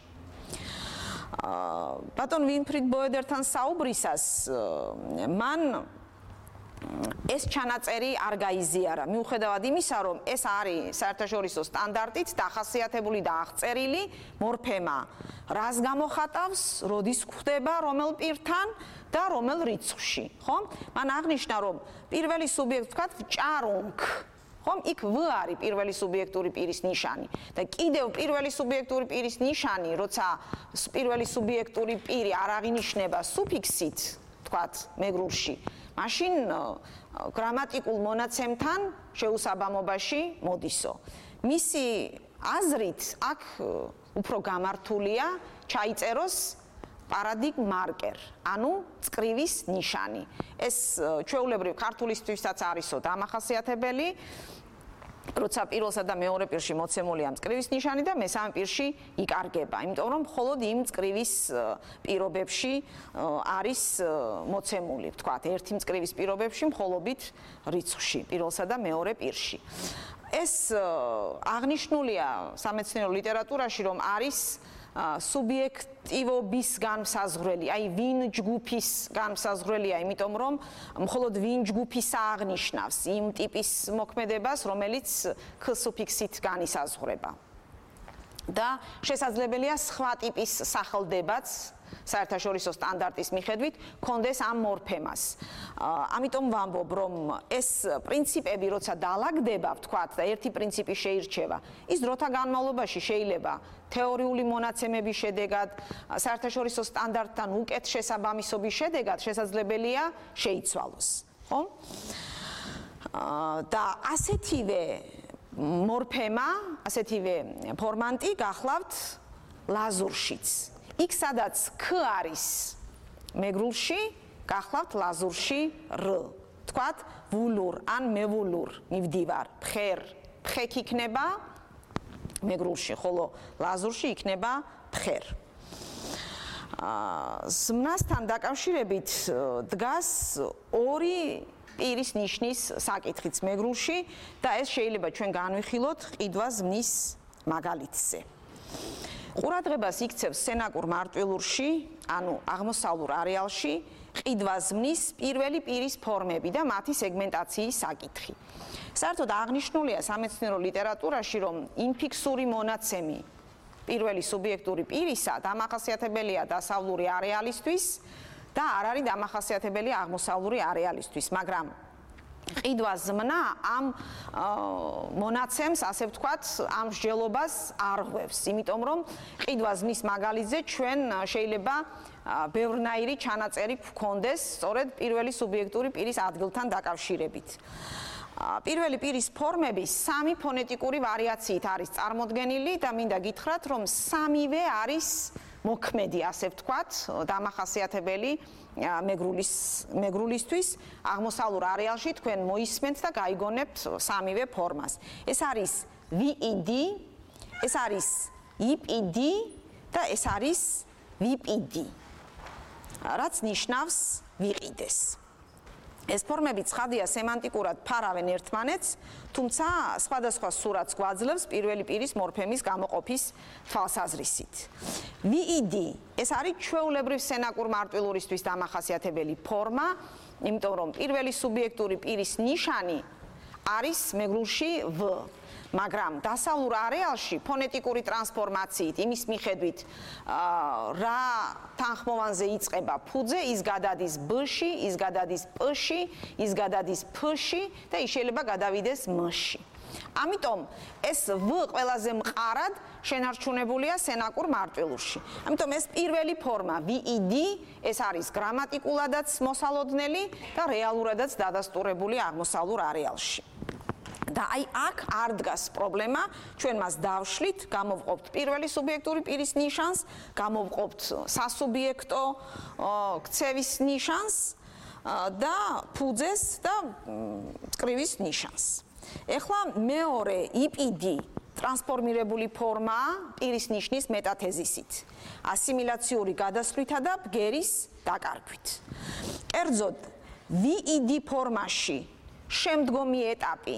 Speaker 1: ბატონ ვინფრიდ ბოედერთან საუბრისას მან ეს ჩანაწერი არ გაიზიარა, მიუხედავად იმისა, რომ ეს არის საერთაშორისო სტანდარტით დახასიათებული და აღწერილი მორფემა, რას გამოხატავს, როდის გვხვდება რომელ პირთან და რომელ რიცხვში, ხო? მან აღნიშნა, რომ პირველი სუბიექტი, ვთქვათ, ჭარუნგ, ხომ? იქ V არის პირველი სუბიექტური პირის ნიშანი და კიდევ პირველი სუბიექტური პირის ნიშანი, როცა პირველი სუბიექტური პირი არ აღინიშნება სუფიქსით, ვთქვათ, მეგრულში, მაშინ გრამატიკულ მონაცემთან შეუსაბამობაში მოდისო. მისი აზრით აქ უფრო გამართულია ჩაიწეროს პარადიგმ მარკერ, ანუ წკრივის ნიშანი. ეს ჩვეულებრივ ქართულისთვისაც არისო დამახასიათებელი, როცა პირველსა და მეორე პირში მოცემულია წკრივის ნიშანი და მესამე პირში იკარგება, იმიტომ რომ მხოლოდ იმ წკრივის პირობებში არის მოცემული, ვთქვათ, ერთი წკრივის პირობებში მხოლობით რიცხვში, პირველსა და მეორე პირში. ეს აღნიშნულია სამეცნიერო ლიტერატურაში, რომ არის სუბიექტივობის განმსაზღვრელი, აი ვინ ჯგუფის განმსაზღვრელია, იმიტომ რომ მხოლოდ ვინ ჯგუფისა აღნიშნავს იმ ტიპის მოქმედებას, რომელიც K სუფიქსით განისაზღვრება. და შესაძლებელია სხვა ტიპის სახელდებაც საერთაშორისო სტანდარტის მიხედვით კონდეს ამ მორფემას. ამიტომ ვამბობ, რომ ეს პრინციპები როცა დაალაგდება, ვთქვათ, და ერთი პრინციპი შეირჩევა, ის დროთა განმავლობაში შეიძლება თეორიული მონაცემების შედეგად, საერთაშორისო სტანდარტთან უკეთ შესაბამისობის შედეგად შესაძლებელია შეიცვალოს, ხო? და ასეთივე მორფემა, ასეთივე ფორმანტი გახლავთ ლაზურშიც. იქ სადაც K არის მეგრულში, გახლავთ ლაზურში R. თქვათ, ვულურ ან მევულურ მივდივარ, ფხეკ იქნება მეგრულში, ხოლო ლაზურში იქნება ფხერ. ზმნასთან დაკავშირებით დგას ორი პირის ნიშნის საკითხიც მეგრულში და ეს შეიძლება ჩვენ განვიხილოთ ყიდვა ზმნის მაგალითზე. ყურადღებას იქცევს სენაკურ მარტვილურში, ანუ აღმოსავლურ არეალში, ყიდვა ზმნის პირველი პირის ფორმები და მათი სეგმენტაციის საკითხი. საერთოდ აღნიშნულია სამეცნიერო ლიტერატურაში, რომ ინფიქსური მონაცემი პირველი სუბიექტური პირისა დამახასიათებელია დასავლური არეალისთვის და არ არის დამახასიათებელი აღმოსავლური არეალისთვის, მაგრამ ყიდვა ზმნა ამ მონაცემს, ასე ვთქვათ, ამ მსჯელობას არღვევს, იმიტომ რომ ყიდვა ზმნის მაგალითზე ჩვენ შეიძლება ბევრნაირი ჩანაწერი გვქონდეს სწორედ პირველი სუბიექტური პირის ადგილთან დაკავშირებით. პირველი პირის ფორმები სამი ფონეტიკური ვარიაციით არის წარმოდგენილი და მინდა გითხრათ, რომ სამივე არის მოქმედი, ასე ვთქვათ, დამახასიათებელი მეგრულისთვის აღმოსავლურ არეალში თქვენ მოისმენთ და გაიგონებთ სამივე ფორმას. ეს არის VED, ეს არის EPD და ეს არის VPD. რაც ნიშნავს ვიყიდეს. ეს ფორმები ცხადია სემანტიკურად ფარავენ ერთმანეთს, თუმცა სხვადასხვა სურათს გვაძლევს პირველი პირის მორფემის გამოყოფის თვალსაზრისით. VED ეს არის ჩვეულებრივ სენაკურ მარტვილურისთვის დამახასიათებელი ფორმა, იმიტომ რომ პირველი სუბიექტური პირის ნიშანი არის მეგრულში V. მაგრამ დასავლურ არეალში ფონეტიკური ტრანსფორმაციით, იმის მიხედვით რა თანხმოვანზე იწყება ფუძე, ის გადადის B-ში, ის გადადის P-ში, ის გადადის P-ში და ის შეიძლება გადავიდეს M-ში. ამიტომ ეს V ყველაზე მყარად შენარჩუნებულია სენაკურ მარტვილურში. ამიტომ ეს პირველი ფორმა VED, ეს არის გრამატიკულადაც მოსალოდნელი და რეალურადაც დადასტურებული აღმოსავლურ არეალში. და აი აქ არ დგას პრობლემა, ჩვენ მას დავშლით, გამოვყოფთ პირველი სუბიექტური პირის ნიშანს, გამოვყოფთ სასუბიექტო ქცევის ნიშანს და ფუძეს და წკრივის ნიშანს. ეხლა მეორე EPD ტრანსფორმირებული ფორმაა პირის ნიშნის მეტათეზისით, ასიმილაციური გადასვლითა და ბგერის დაკარგვით. კერძოდ, VED ფორმაში შემდგომი ეტაპი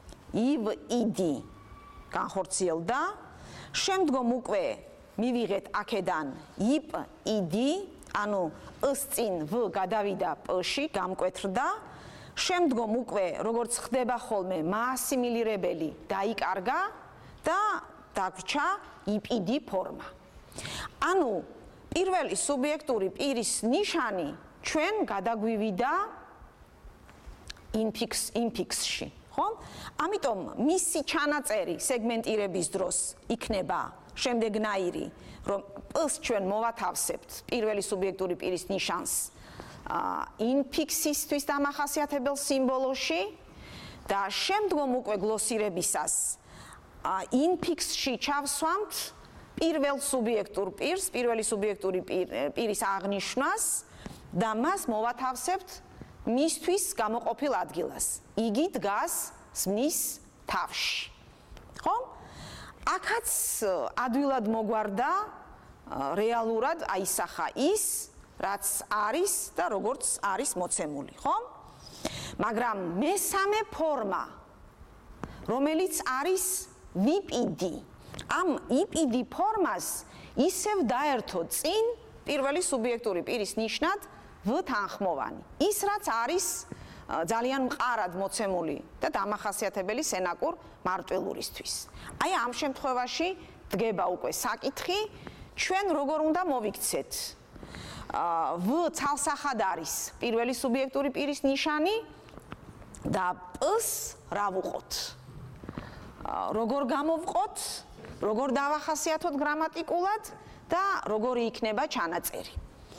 Speaker 1: EVED განხორციელდა, შემდგომ უკვე მივიღეთ აქედან IPED, ანუ S წინ V გადავიდა P-ში, გამკვეთრდა, შემდგომ უკვე როგორც ხდება ხოლმე მაასიმილირებელი დაიკარგა და დაგვრჩა IPD ფორმა. ანუ პირველი სუბიექტური პირის ნიშანი ჩვენ გადაგვივიდა ინფიქსში. ამიტომ მისი ჩანაწერი სეგმენტირების დროს იქნება შემდეგნაირი, რომ P-ს ჩვენ მოვათავსებთ პირველი სუბიექტური პირის ნიშანს ინფიქსისთვის დამახასიათებელ სიმბოლოში და შემდგომ უკვე გლოსირებისას ინფიქსში ჩავსვამთ პირველ სუბიექტურ პირს, პირველი სუბიექტური პირის აღნიშვნას და მას მოვათავსებთ მისთვის გამოყოფილ ადგილას. იგი დგას ზმნის თავში. ხო? აქაც ადვილად მოგვარდა რეალურად აისახა ის, რაც არის და როგორც არის მოცემული, ხო? მაგრამ მესამე ფორმა, რომელიც არის VPD, ამ EPD ფორმას ისევ დაერთო წინ პირველი სუბიექტური პირის ნიშნად V თანხმოვანი. ის რაც არის ძალიან მყარად მოცემული და დამახასიათებელი სენაკურ მარტვილურისთვის. აი ამ შემთხვევაში დგება უკვე საკითხი, ჩვენ როგორ უნდა მოვიქცეთ. V ცალსახად არის პირველი სუბიექტური პირის ნიშანი და P-ს რა ვუყოთ? როგორ გამოვყოთ, როგორ დავახასიათოთ გრამატიკულად და როგორი იქნება ჩანაწერი.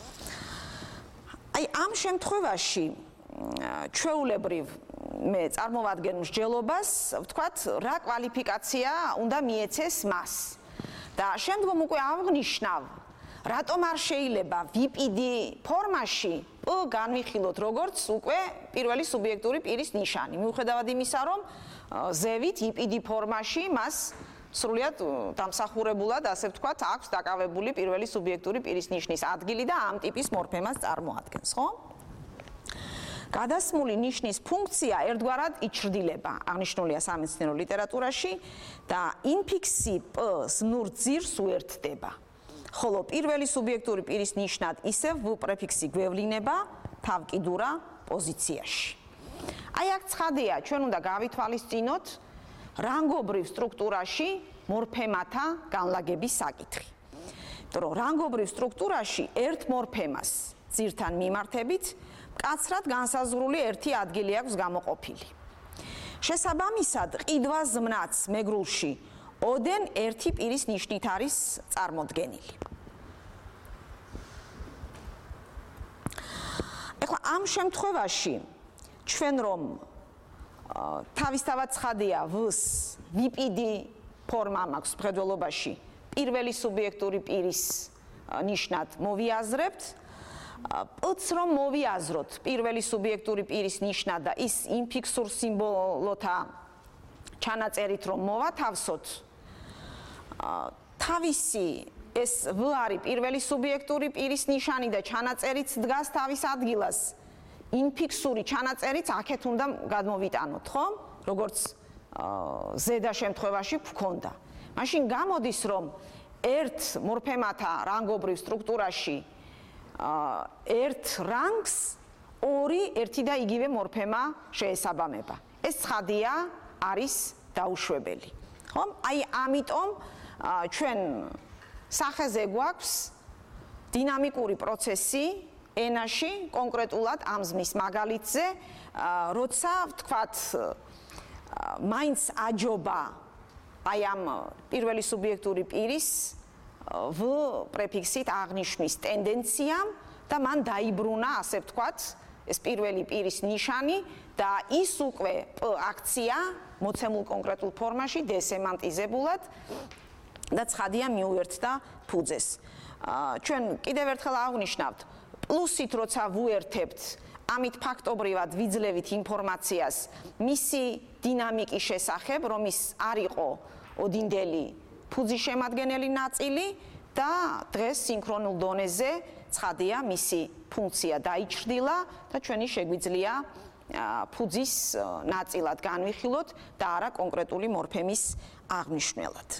Speaker 1: აი ამ შემთხვევაში ჩვეულებრივ მე წარმოვადგენ მსჯელობას, ვთქვათ, რა კვალიფიკაცია უნდა მიეცეს მას. და შემდგომ უკვე აღნიშნავ, რატომ არ შეიძლება VPD ფორმაში P განვიხილოთ როგორც უკვე პირველი სუბიექტური პირის ნიშანი. მიუხედავად იმისა, რომ ზევით EPD ფორმაში მას სრულიად დამსახურებულად, ასე ვთქვათ, აქვს დაკავებული პირველი სუბიექტური პირის ნიშნის ადგილი და ამ ტიპის მორფემას წარმოადგენს, ხო? გადასმული ნიშნის ფუნქცია ერთგვარად იჩრდილება, აღნიშნულია სამეცნიერო ლიტერატურაში და ინფიქსი P ზნურ ძირს უერთდება. ხოლო პირველი სუბიექტური პირის ნიშნად ისევ V პრეფიქსი გვევლინება თავკიდურა პოზიციაში. აი აქ ცხადია, ჩვენ უნდა გავითვალისწინოთ რანგობრივ სტრუქტურაში მორფემათა განლაგების საკითხი. იმიტომ რომ რანგობრივ სტრუქტურაში ერთ მორფემას ძირთან მიმართებით მკაცრად განსაზღვრული ერთი ადგილი აქვს გამოყოფილი. შესაბამისად, ყიდვა ზმნაც მეგრულში ოდენ ერთი პირის ნიშნით არის წარმოდგენილი. ეხლა ამ შემთხვევაში ჩვენ რომ თავისთავად ცხადია V-ს VPD ფორმა მაქვს მხედველობაში პირველი სუბიექტური პირის ნიშნად მოვიაზრებთ. პლს რომ მოვიაზროთ პირველი სუბიექტური პირის ნიშნა და ის ინფიქსურ სიმბოლოთა ჩანაწერით რომ მოვათავსოთ, თავისი ეს V არის პირველი სუბიექტური პირის ნიშანი და ჩანაწერით დგას თავის ადგილას. ინფიქსური ჩანაწერით აქეთ უნდა გადმოვიტანოთ, ხო? როგორც ზედა შემთხვევაში გვქონდა. მაშინ გამოდის რომ ერთ მორფემათა რანგობრივ სტრუქტურაში ერთ რანგს ორი ერთი და იგივე მორფემა შეესაბამება. ეს ცხადია, არის დაუშვებელი. ხო? აი ამიტომ ჩვენ სახეზე გვაქვს დინამიკური პროცესი ენაში, კონკრეტულად ამ ზმნის მაგალითზე, როცა ვთქვათ, მაინც აჯობა აი ამ პირველი სუბიექტური პირის V პრეფიქსით აღნიშვნის ტენდენციამ და მან დაიბრუნა, ასე ვთქვათ, ეს პირველი პირის ნიშანი და ის უკვე P აქცია მოცემულ კონკრეტულ ფორმაში დესემანტიზებულად და ცხადია მიუერთდა ფუძეს. ჩვენ კიდევ ერთხელ აღნიშნავთ, პლუსით როცა ვუერთებთ, ამით ფაქტობრივად ვიძლევით ინფორმაციას მისი დინამიკის შესახებ, რომ ის არ იყო ოდინდელი ფუძის შემადგენელი ნაწილი და დღეს სინქრონულ დონეზე ცხადია მისი ფუნქცია დაიჩრდილა და ჩვენი შეგვიძლია ფუძის ნაწილად განვიხილოთ და არა კონკრეტული მორფემის აღნიშვნელად.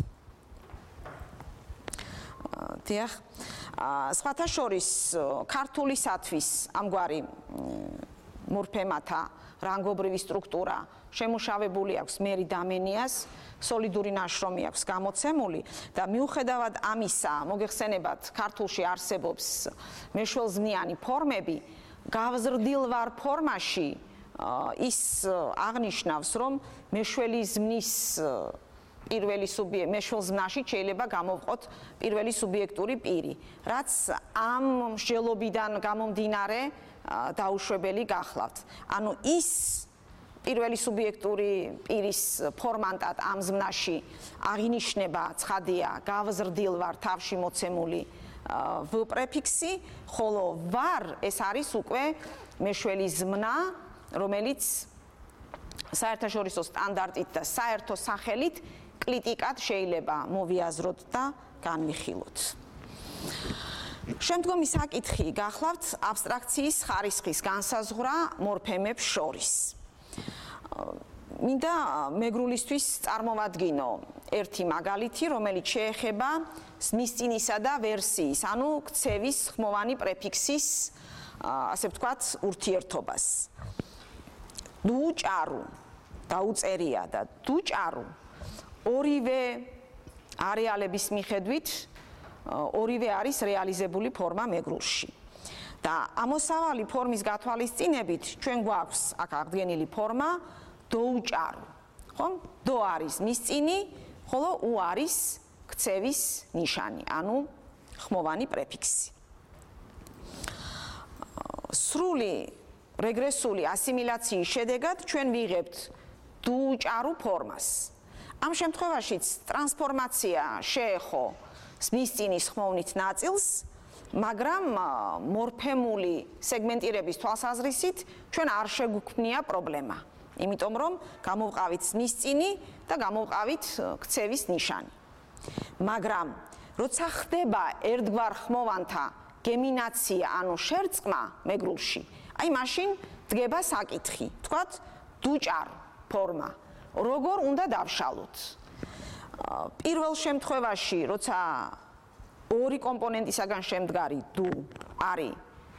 Speaker 1: დიახ, სხვათა შორის ქართულისათვის ამგვარი მორფემათა რანგობრივი სტრუქტურა შემუშავებული აქვს მერი დამენიას, სოლიდური ნაშრომი აქვს გამოცემული და მიუხედავად ამისა, მოგეხსენებათ, ქართულში არსებობს მეშვეულზმნიანი ფორმები, გავზრდილვარ ფორმაში ის აღნიშნავს, რომ მეშველი ზმნის პირველი მეშვეულზმნაში შეიძლება გამოვყოთ პირველი სუბიექტური პირი, რაც ამ მსჯელობიდან გამომდინარე დაუშვებელი გახლავთ. ანუ ის პირველი სუბიექტური პირის ფორმანტად ამ ზმნაში აღინიშნება ცხადია გავზრდილვარ თავში მოცემული V პრეფიქსი, ხოლო ვარ ეს არის უკვე მეშველი ზმნა, რომელიც საერთაშორისო სტანდარტით და საერთო სახელით კრიტიკად შეიძლება მოვიაზროთ და განვიხილოთ. შემდგომი საკითხი გახლავთ აბსტრაქციის ხარისხის განსაზღვრა მორფემებს შორის. მინდა მეგრულისთვის წარმოვადგინო ერთი მაგალითი, რომელიც შეეხება ზმნისწინისა და ვერსიის, ანუ ქცევის ხმოვანი პრეფიქსის, ასე ვთქვათ, ურთიერთობას. დუჭარუ დაუწერია და დუჭარუ ორივე არეალების მიხედვით ორივე არის რეალიზებული ფორმა მეგრულში. და ამოსავალი ფორმის გათვალისწინებით ჩვენ გვაქვს აქ აღდგენილი ფორმა დოუჭარუ. ხო? დო არის მისწინი, ხოლო უ არის ქცევის ნიშანი, ანუ ხმოვანი პრეფიქსი. სრული რეგრესული ასიმილაციის შედეგად ჩვენ ვიღებთ დუჭარუ ფორმას. ამ შემთხვევაშიც ტრანსფორმაცია შეეხო მისწინის ხმოვნით ნაწილს, მაგრამ მორფემული სეგმენტირების თვალსაზრისით ჩვენ არ შეგვქმნია პრობლემა, იმიტომ რომ გამოვყავით მისწინი და გამოვყავით ქცევის ნიშანი. მაგრამ როცა ხდება ერთგვარ ხმოვანთა გემინაცია, ანუ შერწყმა მეგრულში, აი მაშინ დგება საკითხი, თქვათ დუჭარ ფორმა, როგორ უნდა დავშალოთ? პირველ შემთხვევაში, როცა ორი კომპონენტისაგან შემდგარი დუ არის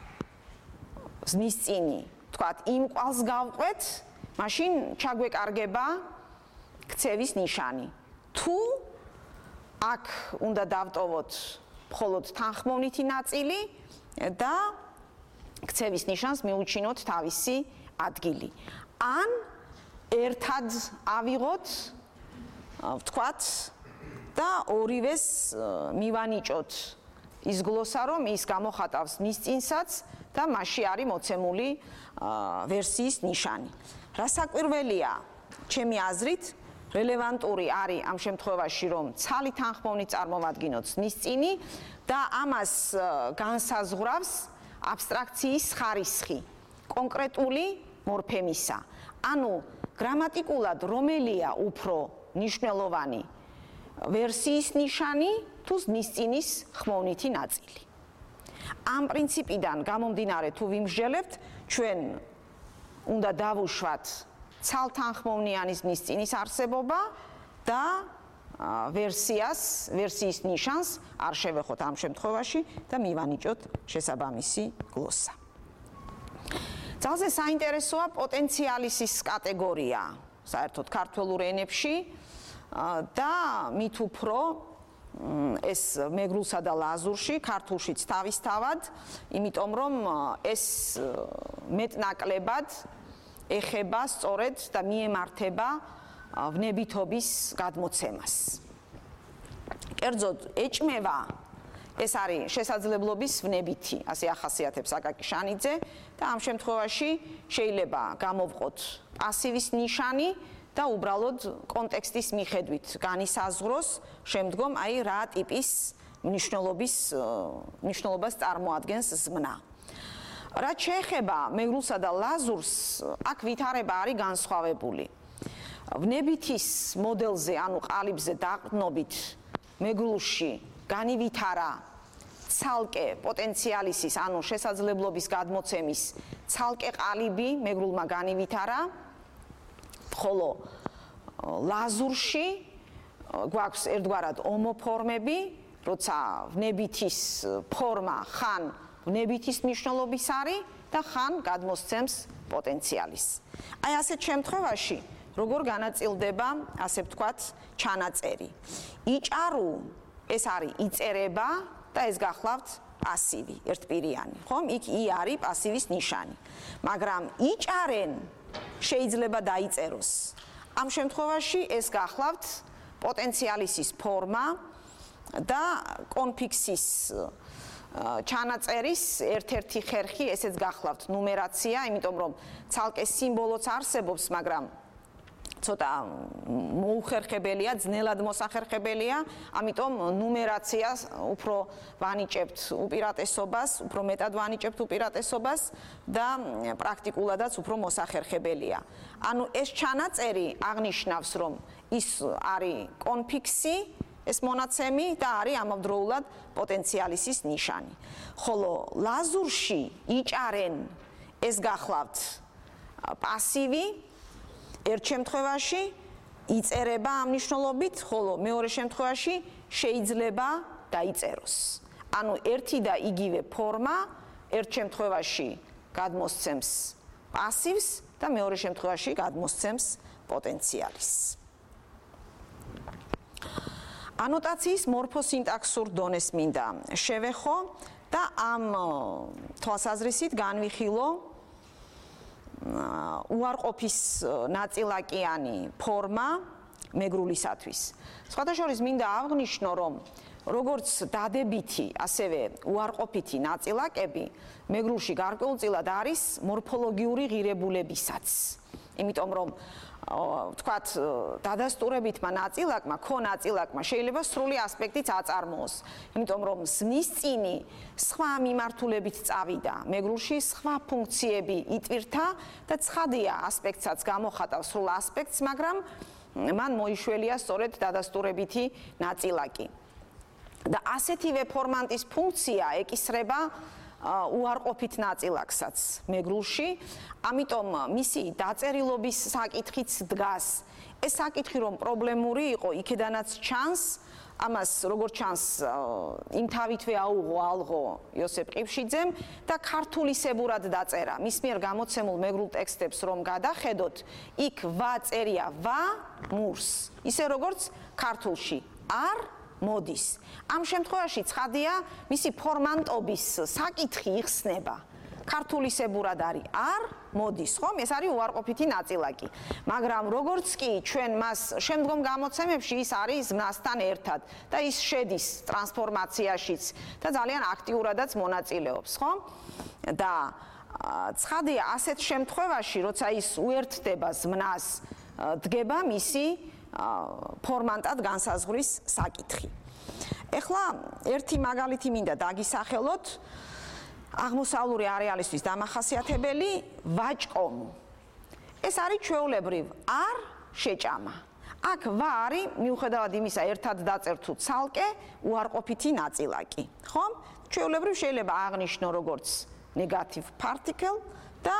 Speaker 1: მისწინი, თქვათ იმ ყვალს გავყვეთ, მაშინ ჩაგვეკარგება ქცევის ნიშანი. თუ აქ უნდა დავტოვოთ მხოლოდ თანხმოვნითი ნაწილი და ქცევის ნიშანს მიუჩინოთ თავისი ადგილი. ან ერთად ავიღოთ, ვთქვათ, და ორივეს მივანიჭოთ ის გლოსა, რომ ის გამოხატავს მისწინსაც და მასში არის მოცემული ვერსიის ნიშანი. რა საკვირველია, ჩემი აზრით, რელევანტური არის ამ შემთხვევაში, რომ ცალი თანხმოვნი წარმოვადგინოთ ზნისწინი და ამას განსაზღვრავს აბსტრაქციის ხარისხი კონკრეტული მორფემისა. ანუ გრამატიკულად რომელია უფრო მნიშვნელოვანი ვერსიის ნიშანი თუ ზნისწინის ხმოვნითი ნაწილი. ამ პრინციპიდან გამომდინარე თუ ვიმსჯელებთ, ჩვენ უნდა დავუშვათ ცალთანხმოვნიანი ზნისწინის არსებობა და ვერსიის ნიშანს არ შევეხოთ ამ შემთხვევაში და მივანიჭოთ შესაბამისი გლოსა. ძალზე საინტერესოა პოტენციალისის კატეგორია საერთოდ ქართველურ ენებში და მით უფრო ეს მეგრულსა და ლაზურში, ქართულშიც თავისთავად, იმიტომ რომ ეს მეტნაკლებად ეხება სწორედ და მიემართება ვნებითობის გადმოცემას. კერძოდ ეჭმევა ეს არის შესაძლებლობის ვნებითი, ასე ახასიათებს აკაკი შანიძე და ამ შემთხვევაში შეიძლება გამოვყოთ პასივის ნიშანი და უბრალოდ კონტექსტის მიხედვით განისაზღვროს შემდგომ აი რა ტიპის მნიშვნელობას წარმოადგენს ზმნა. რაც შეეხება მეგრულსა და ლაზურს, აქ ვითარება არის განსხვავებული. ვნებითის მოდელზე, ანუ ყალიბზე დაყრდნობით მეგრულში განივითარა ცალკე პოტენციალისის, ანუ შესაძლებლობის გადმოცემის ცალკე ყალიბი მეგრულმა განივითარა, ხოლო ლაზურში გვაქვს ერთგვარად ომოფორმები, როცა ვნებითის ფორმა ხან ვნებითის მნიშვნელობის არის და ხან გადმოსცემს პოტენციალის. აი ასეთ შემთხვევაში როგორ განაწილდება, ასე ვთქვათ, ჩანაწერი. იჭარუ ეს არის იწერება და ეს გახლავთ პასივი, ერთპირიანი, ხომ? იქ ი არის პასივის ნიშანი. მაგრამ იჭარენ შეიძლება დაიწეროს. ამ შემთხვევაში ეს გახლავთ პოტენციალისის ფორმა და კონფიქსის ჩანაწერის ერთ-ერთი ხერხი, ესეც გახლავთ ნუმერაცია, იმიტომ რომ ცალკე სიმბოლოც არსებობს, მაგრამ ცოტა მოუხერხებელია, ძნელად მოსახერხებელია, ამიტომ ნუმერაციას უფრო ვანიჭებთ უპირატესობას, უფრო მეტად ვანიჭებთ უპირატესობას და პრაქტიკულადაც უფრო მოსახერხებელია. ანუ ეს ჩანაწერი აღნიშნავს, რომ ის არის კონფიქსი, ეს მონაცემი და არის ამავდროულად პოტენციალისის ნიშანი. ხოლო ლაზურში იჭარენ ეს გახლავთ პასივი, ერთ შემთხვევაში იწერება ამ მნიშვნელობით, ხოლო მეორე შემთხვევაში შეიძლება დაიწეროს. ანუ ერთი და იგივე ფორმა ერთ შემთხვევაში გადმოსცემს პასივს და მეორე შემთხვევაში გადმოსცემს პოტენციალის. ანოტაციის მორფოსინტაქსურ დონეს მინდა შევეხო და ამ თვალსაზრისით განვიხილო უარყოფის ნაწილაკიანი ფორმა მეგრულისათვის. სხვათა შორის მინდა აღვნიშნო, რომ როგორც დადებითი, ასევე უარყოფითი ნაწილაკები მეგრულში გარკვეულწილად არის მორფოლოგიური ღირებულებისაც. იმიტომ რომ ვთქვათ, დადასტურებითმა ნაწილაკმა, ქო-ნაწილაკმა შეიძლება სრული ასპექტიც აწარმოოს. იმიტომ რომ ზნისწინი სხვა მიმართულებით წავიდა, მეგრულში სხვა ფუნქციები იტვირთა და ცხადია ასპექტსაც გამოხატავს სრულ ასპექტს, მაგრამ მან მოიშველია სწორედ დადასტურებითი ნაწილაკი. და ასეთივე ფორმანტის ფუნქცია ეკისრება უარყოფით ნაწილაკსაც მეგრულში, ამიტომ მისი დაწერილობის საკითხიც დგას. ეს საკითხი რომ პრობლემური იყო, იქედანაც ჩანს, ამას როგორც ჩანს იმთავითვე აუღო ალღო იოსებ ყიფშიძემ და ქართულისებურად დაწერა. მის მიერ გამოცემულ მეგრულ ტექსტებს რომ გადახედოთ, იქ ვა წერია ვა მურს, ისე როგორც ქართულში არ მოდის. ამ შემთხვევაში ცხადია, მისი ფორმანტობის საკითხი იხსნება. ქართულისებურად არის არ მოდის, ხომ? ეს არის უარყოფითი ნაწილაკი. მაგრამ როგორც კი ჩვენ მას შემდგომ გამოცემებში ის არის ზმნასთან ერთად და ის შედის ტრანსფორმაციაშიც და ძალიან აქტიურადაც მონაწილეობს, ხომ? და ცხადია, ასეთ შემთხვევაში, როცა ის უერთდება ზმნას, დგება მისი ფორმანტად განსაზღვრის საკითხი. ეხლა ერთი მაგალითი მინდა დაგისახელოთ აღმოსავლური არეალისთვის დამახასიათებელი ვაჭკომუ. ეს არის ჩვეულებრივ არ შეჭამა. აქ ვა არის მიუხედავად იმისა ერთად დაწერთ თუ ცალკე უარყოფითი ნაწილაკი. ხომ? ჩვეულებრივ შეიძლება აღნიშნო როგორც negative particle და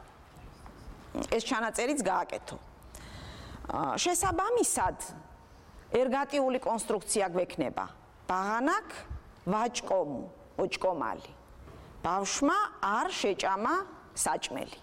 Speaker 1: ეს ჩანაწერიც გააკეთო. შესაბამისად ერგატიული კონსტრუქცია გვექნება. ბაღანაკ ვაჭკომუ, ოჭკომალი. ბავშვმა არ შეჭამა საჭმელი.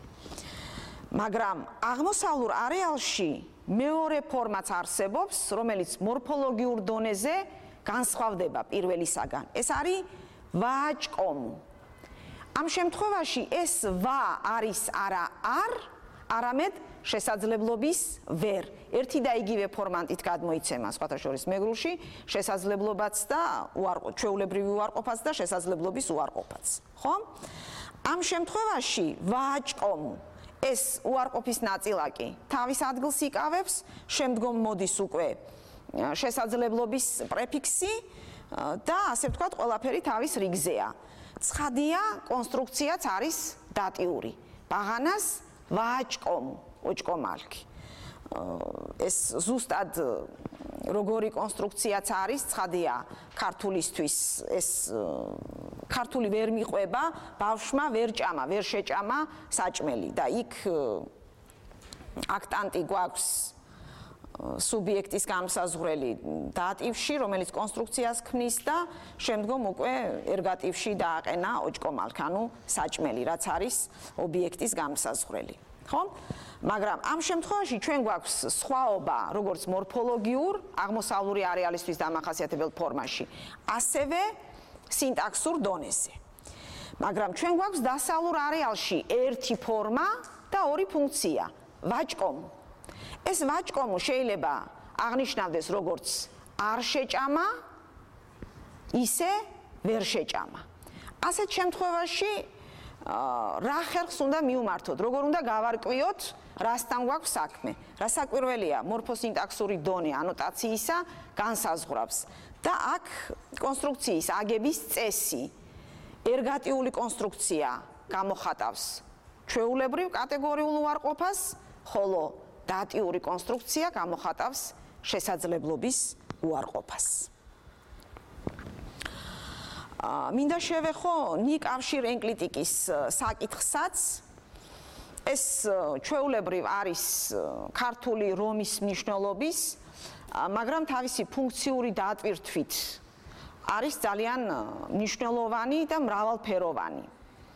Speaker 1: მაგრამ აღმოსავლურ არეალში მეორე ფორმაც არსებობს, რომელიც მორფოლოგიურ დონეზე განსხვავდება პირველისაგან. ეს არის ვაჭკომუ. ამ შემთხვევაში ეს ვა არის არა არ, არამედ შესაძლებლობის ვერ. ერთი და იგივე ფორმანტით გადმოიცემა სხვათა შორის მეგრულში შესაძლებლობაც და ჩვეულებრივი უარყოფაც და შესაძლებლობის უარყოფაც. ხო? ამ შემთხვევაში ვაჭკომუ ეს უარყოფის ნაწილაკი თავის ადგილს იკავებს, შემდგომ მოდის უკვე შესაძლებლობის პრეფიქსი და ასე ვთქვათ, ყველაფერი თავის რიგზეა. ცხადია, კონსტრუქციაც არის დატიური. ბაღანას ვაჭკომუ, ოჭკომალკი. ეს ზუსტად როგორი კონსტრუქციაც არის, ცხადია, ქართულისთვის ეს ქართული ვერ მიყვება, ბავშვმა ვერ ჭამა, ვერ შეჭამა საჭმელი და იქ აქტანტი გვაქვს სუბიექტის განმსაზღვრელი დატივში, რომელიც კონსტრუქციას ქმნის და შემდგომ უკვე ერგატივში დააყენა ოჭკომალკი, ანუ საჭმელი, რაც არის ობიექტის განმსაზღვრელი. ხო? მაგრამ ამ შემთხვევაში ჩვენ გვაქვს სხვაობა, როგორც მორფოლოგიურ, აღმოსავლური არეალისთვის დამახასიათებელ ფორმაში, ასევე სინტაქსურ დონეზე. მაგრამ ჩვენ გვაქვს დასავლურ არეალში ერთი ფორმა და ორი ფუნქცია, ვაჭკომუ. ეს ვაჭკომუ შეიძლება აღნიშნავდეს როგორც არ შეჭამა, ისე ვერ შეჭამა. ასეთ შემთხვევაში რა ხერხს უნდა მიუმართოთ, როგორ უნდა გავარკვიოთ, რასთან გვაქვს საქმე. რასაკვირველია, მორფოსინტაქსური დონე ანოტაციისა განსაზღვრავს და აქ კონსტრუქციის აგების წესი, ერგატიული კონსტრუქცია გამოხატავს ჩვეულებრივ კატეგორიულ უარყოფას, ხოლო დატიური კონსტრუქცია გამოხატავს შესაძლებლობის უარყოფას. მინდა შევეხო ნიკავშირ ენკლიტიკის საკითხსაც. ეს ჩვეულებრივ არის ქართული რომის მნიშვნელობის, მაგრამ თავისი ფუნქციური დატვირთვით არის ძალიან მნიშვნელოვანი და მრავალფეროვანი.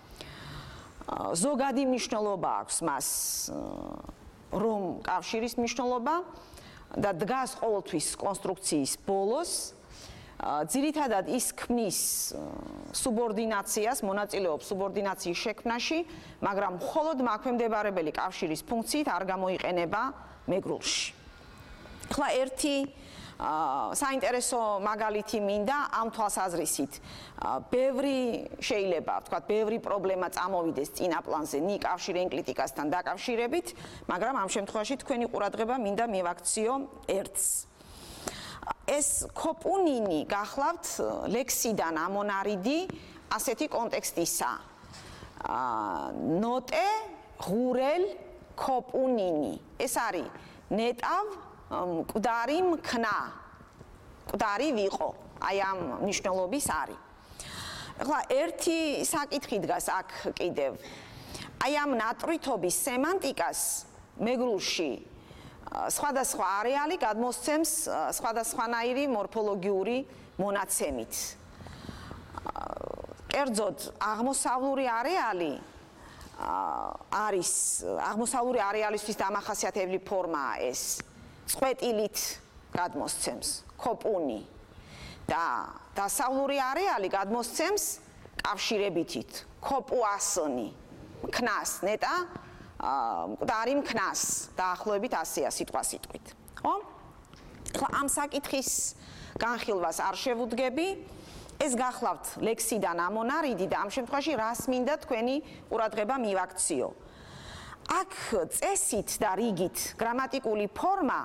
Speaker 1: ზოგადი მნიშვნელობა აქვს მას რომ კავშირის მნიშვნელობა და დგას ყოველთვის კონსტრუქციის ბოლოს. ძირითადად ის ქმნის სუბორდინაციას, მონაწილეობს სუბორდინაციის შექმნაში, მაგრამ მხოლოდ მაქვემდებარებელი კავშირის ფუნქციით არ გამოიყენება მეგრულში. ახლა ერთი საინტერესო მაგალითი მინდა ამ თვალსაზრისით. ბევრი შეიძლება, ვთქვათ, ბევრი პრობლემა წამოვიდეს წინა პლანზე ნი კავშირ ენკლიტიკასთან დაკავშირებით, მაგრამ ამ შემთხვევაში თქვენი ყურადღება მინდა მივაქციო ერთს. ეს ქოპუნინი გახლავთ ლექსიდან ამონარიდი ასეთი კონტექსტისა. ნოტე ღურელ ქოპუნინი. ეს არის ნეტავ მკვდარი მქნა. მკვდარი ვიყო. აი ამ მნიშვნელობის არის. ახლა ერთი საკითხი დგას აქ კიდევ. აი ამ ნატვრითობის სემანტიკას მეგრულში სხვადასხვა არეალი გადმოსცემს სხვადასხვანაირი მორფოლოგიური მონაცემით. კერძოდ აღმოსავლური არეალი არის აღმოსავლური არეალისთვის დამახასიათებელი ფორმაა ეს. წყვეტილით გადმოსცემს ქოპუნი და დასავლური არეალი გადმოსცემს კავშირებითით ქოპუასონი მქნას ნეტა მკვდარი მქნას დაახლოებით ასეა სიტყვა სიტყვით. ხო? ახლა ამ საკითხის განხილვას არ შევუდგები. ეს გახლავთ ლექსიდან ამონარიდი და ამ შემთხვევაში რას მინდა თქვენი ყურადღება მივაქციო. აქ წესით და რიგით გრამატიკული ფორმა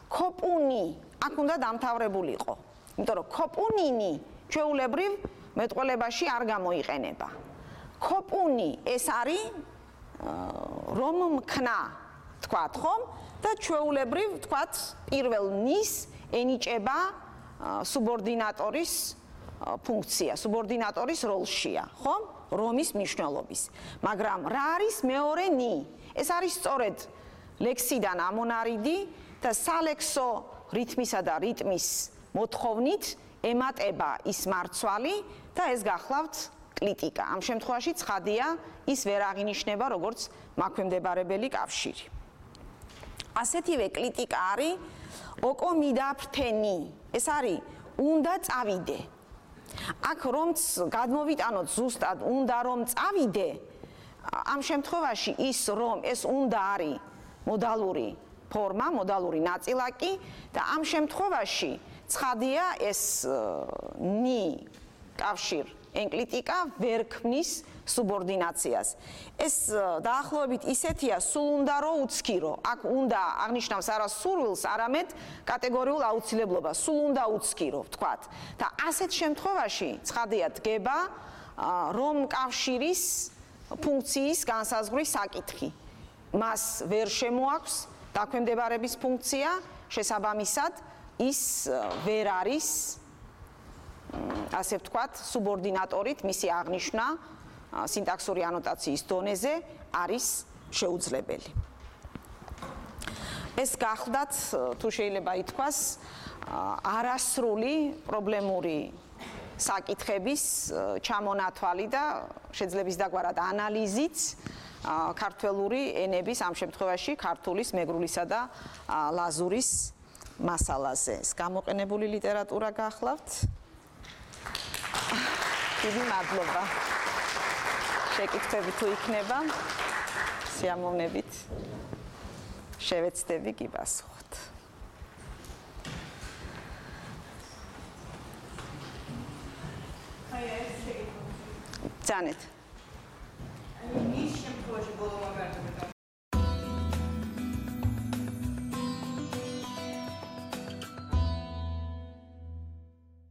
Speaker 1: ქოპუნი აქ უნდა დამთავრებულიყო, იმიტომ რომ ქოპუნინი ჩვეულებრივ მეტყველებაში არ გამოიყენება. ქოპუნი ეს არის რომ მქნა თქვათ ხომ და ჩვეულებრივ თქვათ პირველ ნის ენიჭება სუბორდინატორის ფუნქცია, სუბორდინატორის როლშია, ხომ? რომის მნიშვნელობის. მაგრამ რა არის მეორე ნი? ეს არის სწორედ ლექსიდან ამონარიდი და სალექსო რითმისა და რიტმის მოთხოვნით ემატება ის მარცვალი და ეს გახლავთ კლიტიკა. ამ შემთხვევაში ცხადია, ის ვერ აღინიშნება როგორც მაქვემდებარებელი კავშირი. ასეთივე კლიტიკა არის ოკო მიდაფრთენი. ეს არის უნდა წავიდე. აქ რომც გადმოვიტანოთ ზუსტად უნდა რომ წავიდე, ამ შემთხვევაში ის რომ ეს უნდა არის მოდალური ფორმა, მოდალური ნაწილაკი და ამ შემთხვევაში ცხადია ეს ნი კავშირ ენკლიტიკა ვერ ქმნის სუბორდინაციას. ეს დაახლოებით ისეთია, სულ უნდა რომ უცქირო. აქ უნდა აღნიშნავს არა სურვილს, არამედ კატეგორიულ აუცილებლობას. სულ უნდა უცქირო, ვთქვათ. და ასეთ შემთხვევაში ცხადია დგება რომ კავშირის ფუნქციის განსაზღვრის საკითხი. მას ვერ შემოაქვს დაქვემდებარების ფუნქცია, შესაბამისად ის ვერ არის ასე ვთქვათ, სუბორდინატორით მისი აღნიშვნა სინტაქსური ანოტაციის დონეზე არის შეუძლებელი. ეს გახლდათ, თუ შეიძლება ითქვას, არასრული პრობლემური საკითხების ჩამონათვალი და შეძლების დაგვარად ანალიზიც ქართველური ენების, ამ შემთხვევაში ქართულის, მეგრულისა და ლაზურის მასალაზე. ეს გამოყენებული ლიტერატურა გახლავთ. დიდი მადლობა. შეკითხვები თუ იქნება, სიამოვნებით შევეცდები გიპასუხოთ.
Speaker 2: აი ეს შეკითხვა.
Speaker 1: ძანეთ.
Speaker 2: მის შემთხვევაში ბოლო მაგალითად